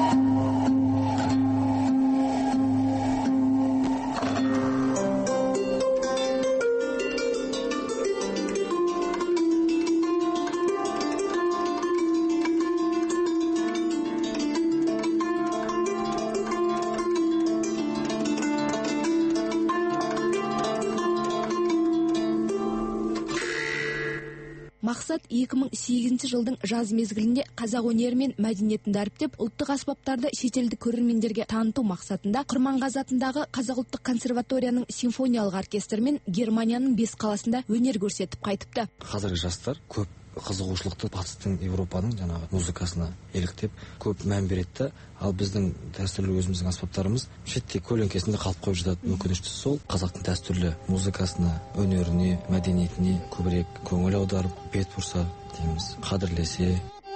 Мақсат 2008 жылдың жаз мезгілінде қазақ өнері мен мәдениетін дәріптеп, ұлттық аспаптарды шетелдік көрермендерге таныту мақсатында Құрманғазы атындағы Қазақ ұлттық консерваторияның симфониялық оркестрі мен Германияның 5 қаласында өнер көрсетіп қайтыпты. Қазіргі жастар көп қызығушылықты батыстың Европаның жаңағы музыкасына еліктеп көп мән береді. Ал біздің дәстүрлі өзіміздің аспаптарымыз шетте көлеңкесінде қалып қойып жатады. Өкініштісі сол, қазақтың дәстүрлі музыкасына, өнеріне, мәдениетіне көбірек көңіл аударып, бет бұрса дейміз, қадірлесе.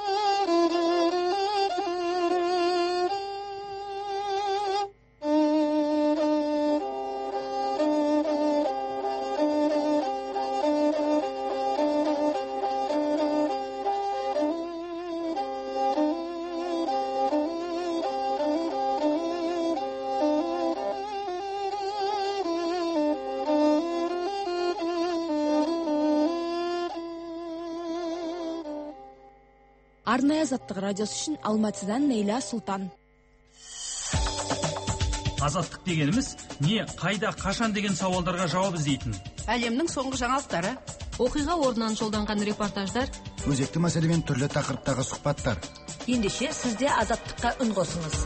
Арнайы Азаттық радиосы үшін Алматыдан Нейла Сұлтан. Азаттық дегеніміз не, қайда, қашан деген сауалдарға жауап іздейтін. Әлемнің соңғы жаңалықтары, оқиға орнынан жолданған репортаждар, өзекті мәселемен түрлі тақырыптағы сұхбаттар. Ендеше сізде Азаттыққа үн қосыңыз.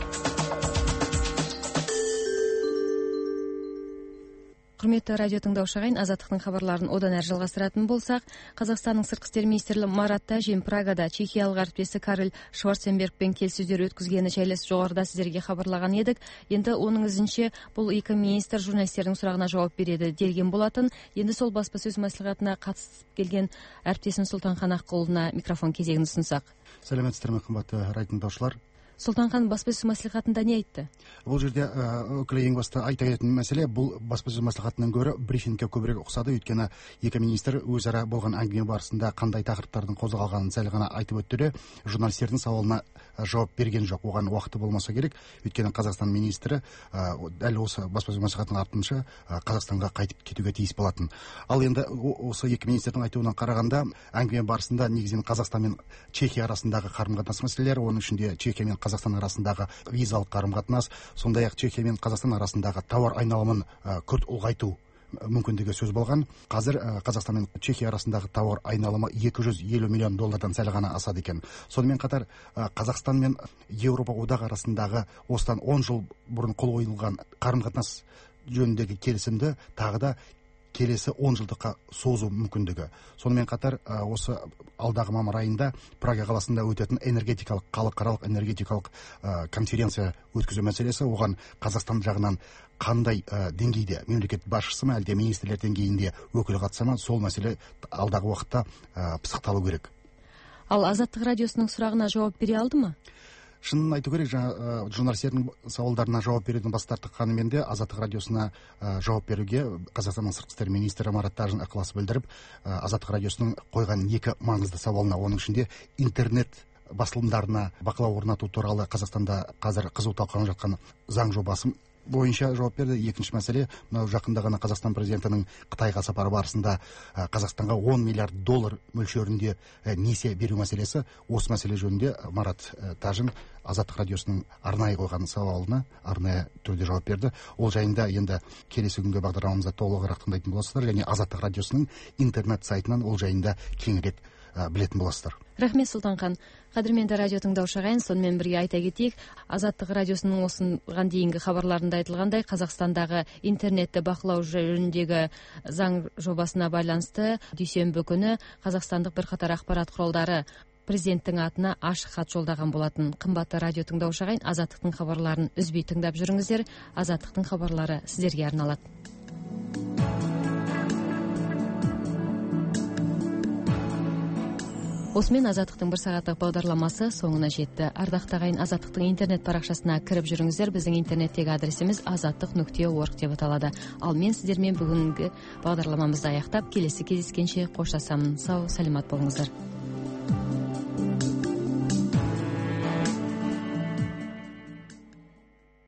Құрметті радио тыңдаушы ағайын, Азаттықтың хабарларын одан әрі жалғастыратын болсақ, Қазақстанның сыртқы істер министрі Марат Тәжин Прагада чехиялық әріптесі Карл Шварценбергпен келіссөздер өткізгені жайлы жоғарыда сіздерге хабарлаған едік. Енді оның ізінше бұл екі министр журналистердің сұрағына жауап береді делген болатын. Енді сол баспасөз мәслихатына қатысып келген әріптесім Сұлтанхан Аққұлына микрофон кезегін ұсынсақ. Сәлеметсіздер ме, қымбатты радио тыңдаушылар. Сұлтанхан баспасөз мәслихатында не айтты? Бұл жерде ең басты айта кететін мәселе, бұл баспасөз мәслихатынан гөрі брифингке көбірек ұқсады. Өйткені екі министр өзара болған әңгіме барысында қандай тақырыптардың қозғалғанын сәл ғана айтып өтті де, журналистердің сауалына жауап берген жоқ. Оған уақыты болмаса керек. Өйткені Қазақстан министрі дәл осы баспасөз мәслихатының артынша Қазақстанға қайтып кетуге тиіс болатын. Ал енді осы екі министрдің айтуынан қарағанда, әңгіме барысында негізінен Қазақстан мен Чехия арасындағы қарым-қатынас мәселелері, оның ішінде Чехия мен Қазақстан арасындағы визалық қарым-қатынас, сондай-ақ Чехия мен Қазақстан арасындағы тауар айналымын күрт ұлғайту мүмкіндігі сөз болған. Қазір Қазақстан мен Чехия арасындағы тауар айналымы $250 миллион сәл ғана асады екен. Сонымен қатар Қазақстан мен Еуропа одағы арасындағы осыдан 10 жыл бұрын қол қойылған қарым-қатынас жөніндегі келісімді тағы да келесі 10 жылдыққа созу мүмкіндігі. Сонымен қатар осы алдағы мамыр айында Прага қаласында өтетін халықаралық энергетикалық конференция өткізу мәселесі, оған Қазақстан жағынан қандай деңгейде, мемлекет басшысы ма, әлде министрлер деңгейінде өкіл қатыса ма, сол мәселе алдағы уақытта пысықталу керек. Ал Азаттық радиосының сұрағына жауап бере алды ма? Шынын айту керек, журналистердің сауалдарына жауап беруден бас тартқанымен де Азаттық радиосына жауап беруге Қазақстанның сыртқы істер министрі Марат Тажин ықылас білдіріп, Азаттық радиосының қойған 2 маңызды сауалына, оның ішінде интернет басылымдарына бақылау орнату туралы Қазақстанда қазір қызу талқыланып жатқан заң жобасы бойынша жауап берді. Екінші мәселе, мынау жақында ғана Қазақстан президентінің Қытайға сапары барысында Қазақстанға $10 миллиард мөлшерінде несие беру мәселесі. Осы мәселе жөнінде Марат Тажин Азаттық радиосының арнайы қойған сауалына арнайы түрде жауап берді. Ол жайында енді келесі күнгі бағдарламамызда толығырақ тыңдайтын боласыздар, және Азаттық радиосының интернет сайтынан ол жайында кеңірек білетін боласыздар. Рахмет, Сұлтанхан. Қадірменді радио тыңдаушы ағайын, сонымен бірге айта кетейік, Азаттық радиосының осыған дейінгі хабарларында айтылғандай, Қазақстандағы интернетті бақылау жөніндегі заң жобасына байланысты дүйсенбі күні қазақстандық бірқатар ақпарат құралдары президенттің атына ашық хат жолдаған болатын. Қымбатты радио тыңдаушы ағайын, Азаттықтың хабарларын үзбей тыңдап жүріңіздер. Азаттықтың хабарлары сіздерге арналады. Осымен Азаттықтың бір сағаттық бағдарламасы соңына жетті. Ардақты ағайын, Азаттықтың интернет парақшасына кіріп жүріңіздер. Біздің интернеттегі адресіміз azаттық.org деп аталады. Ал мен сіздермен бүгінгі бағдарламамызды аяқтап, келесі кездескенше қоштасамын. Сау, саламат болыңыздар.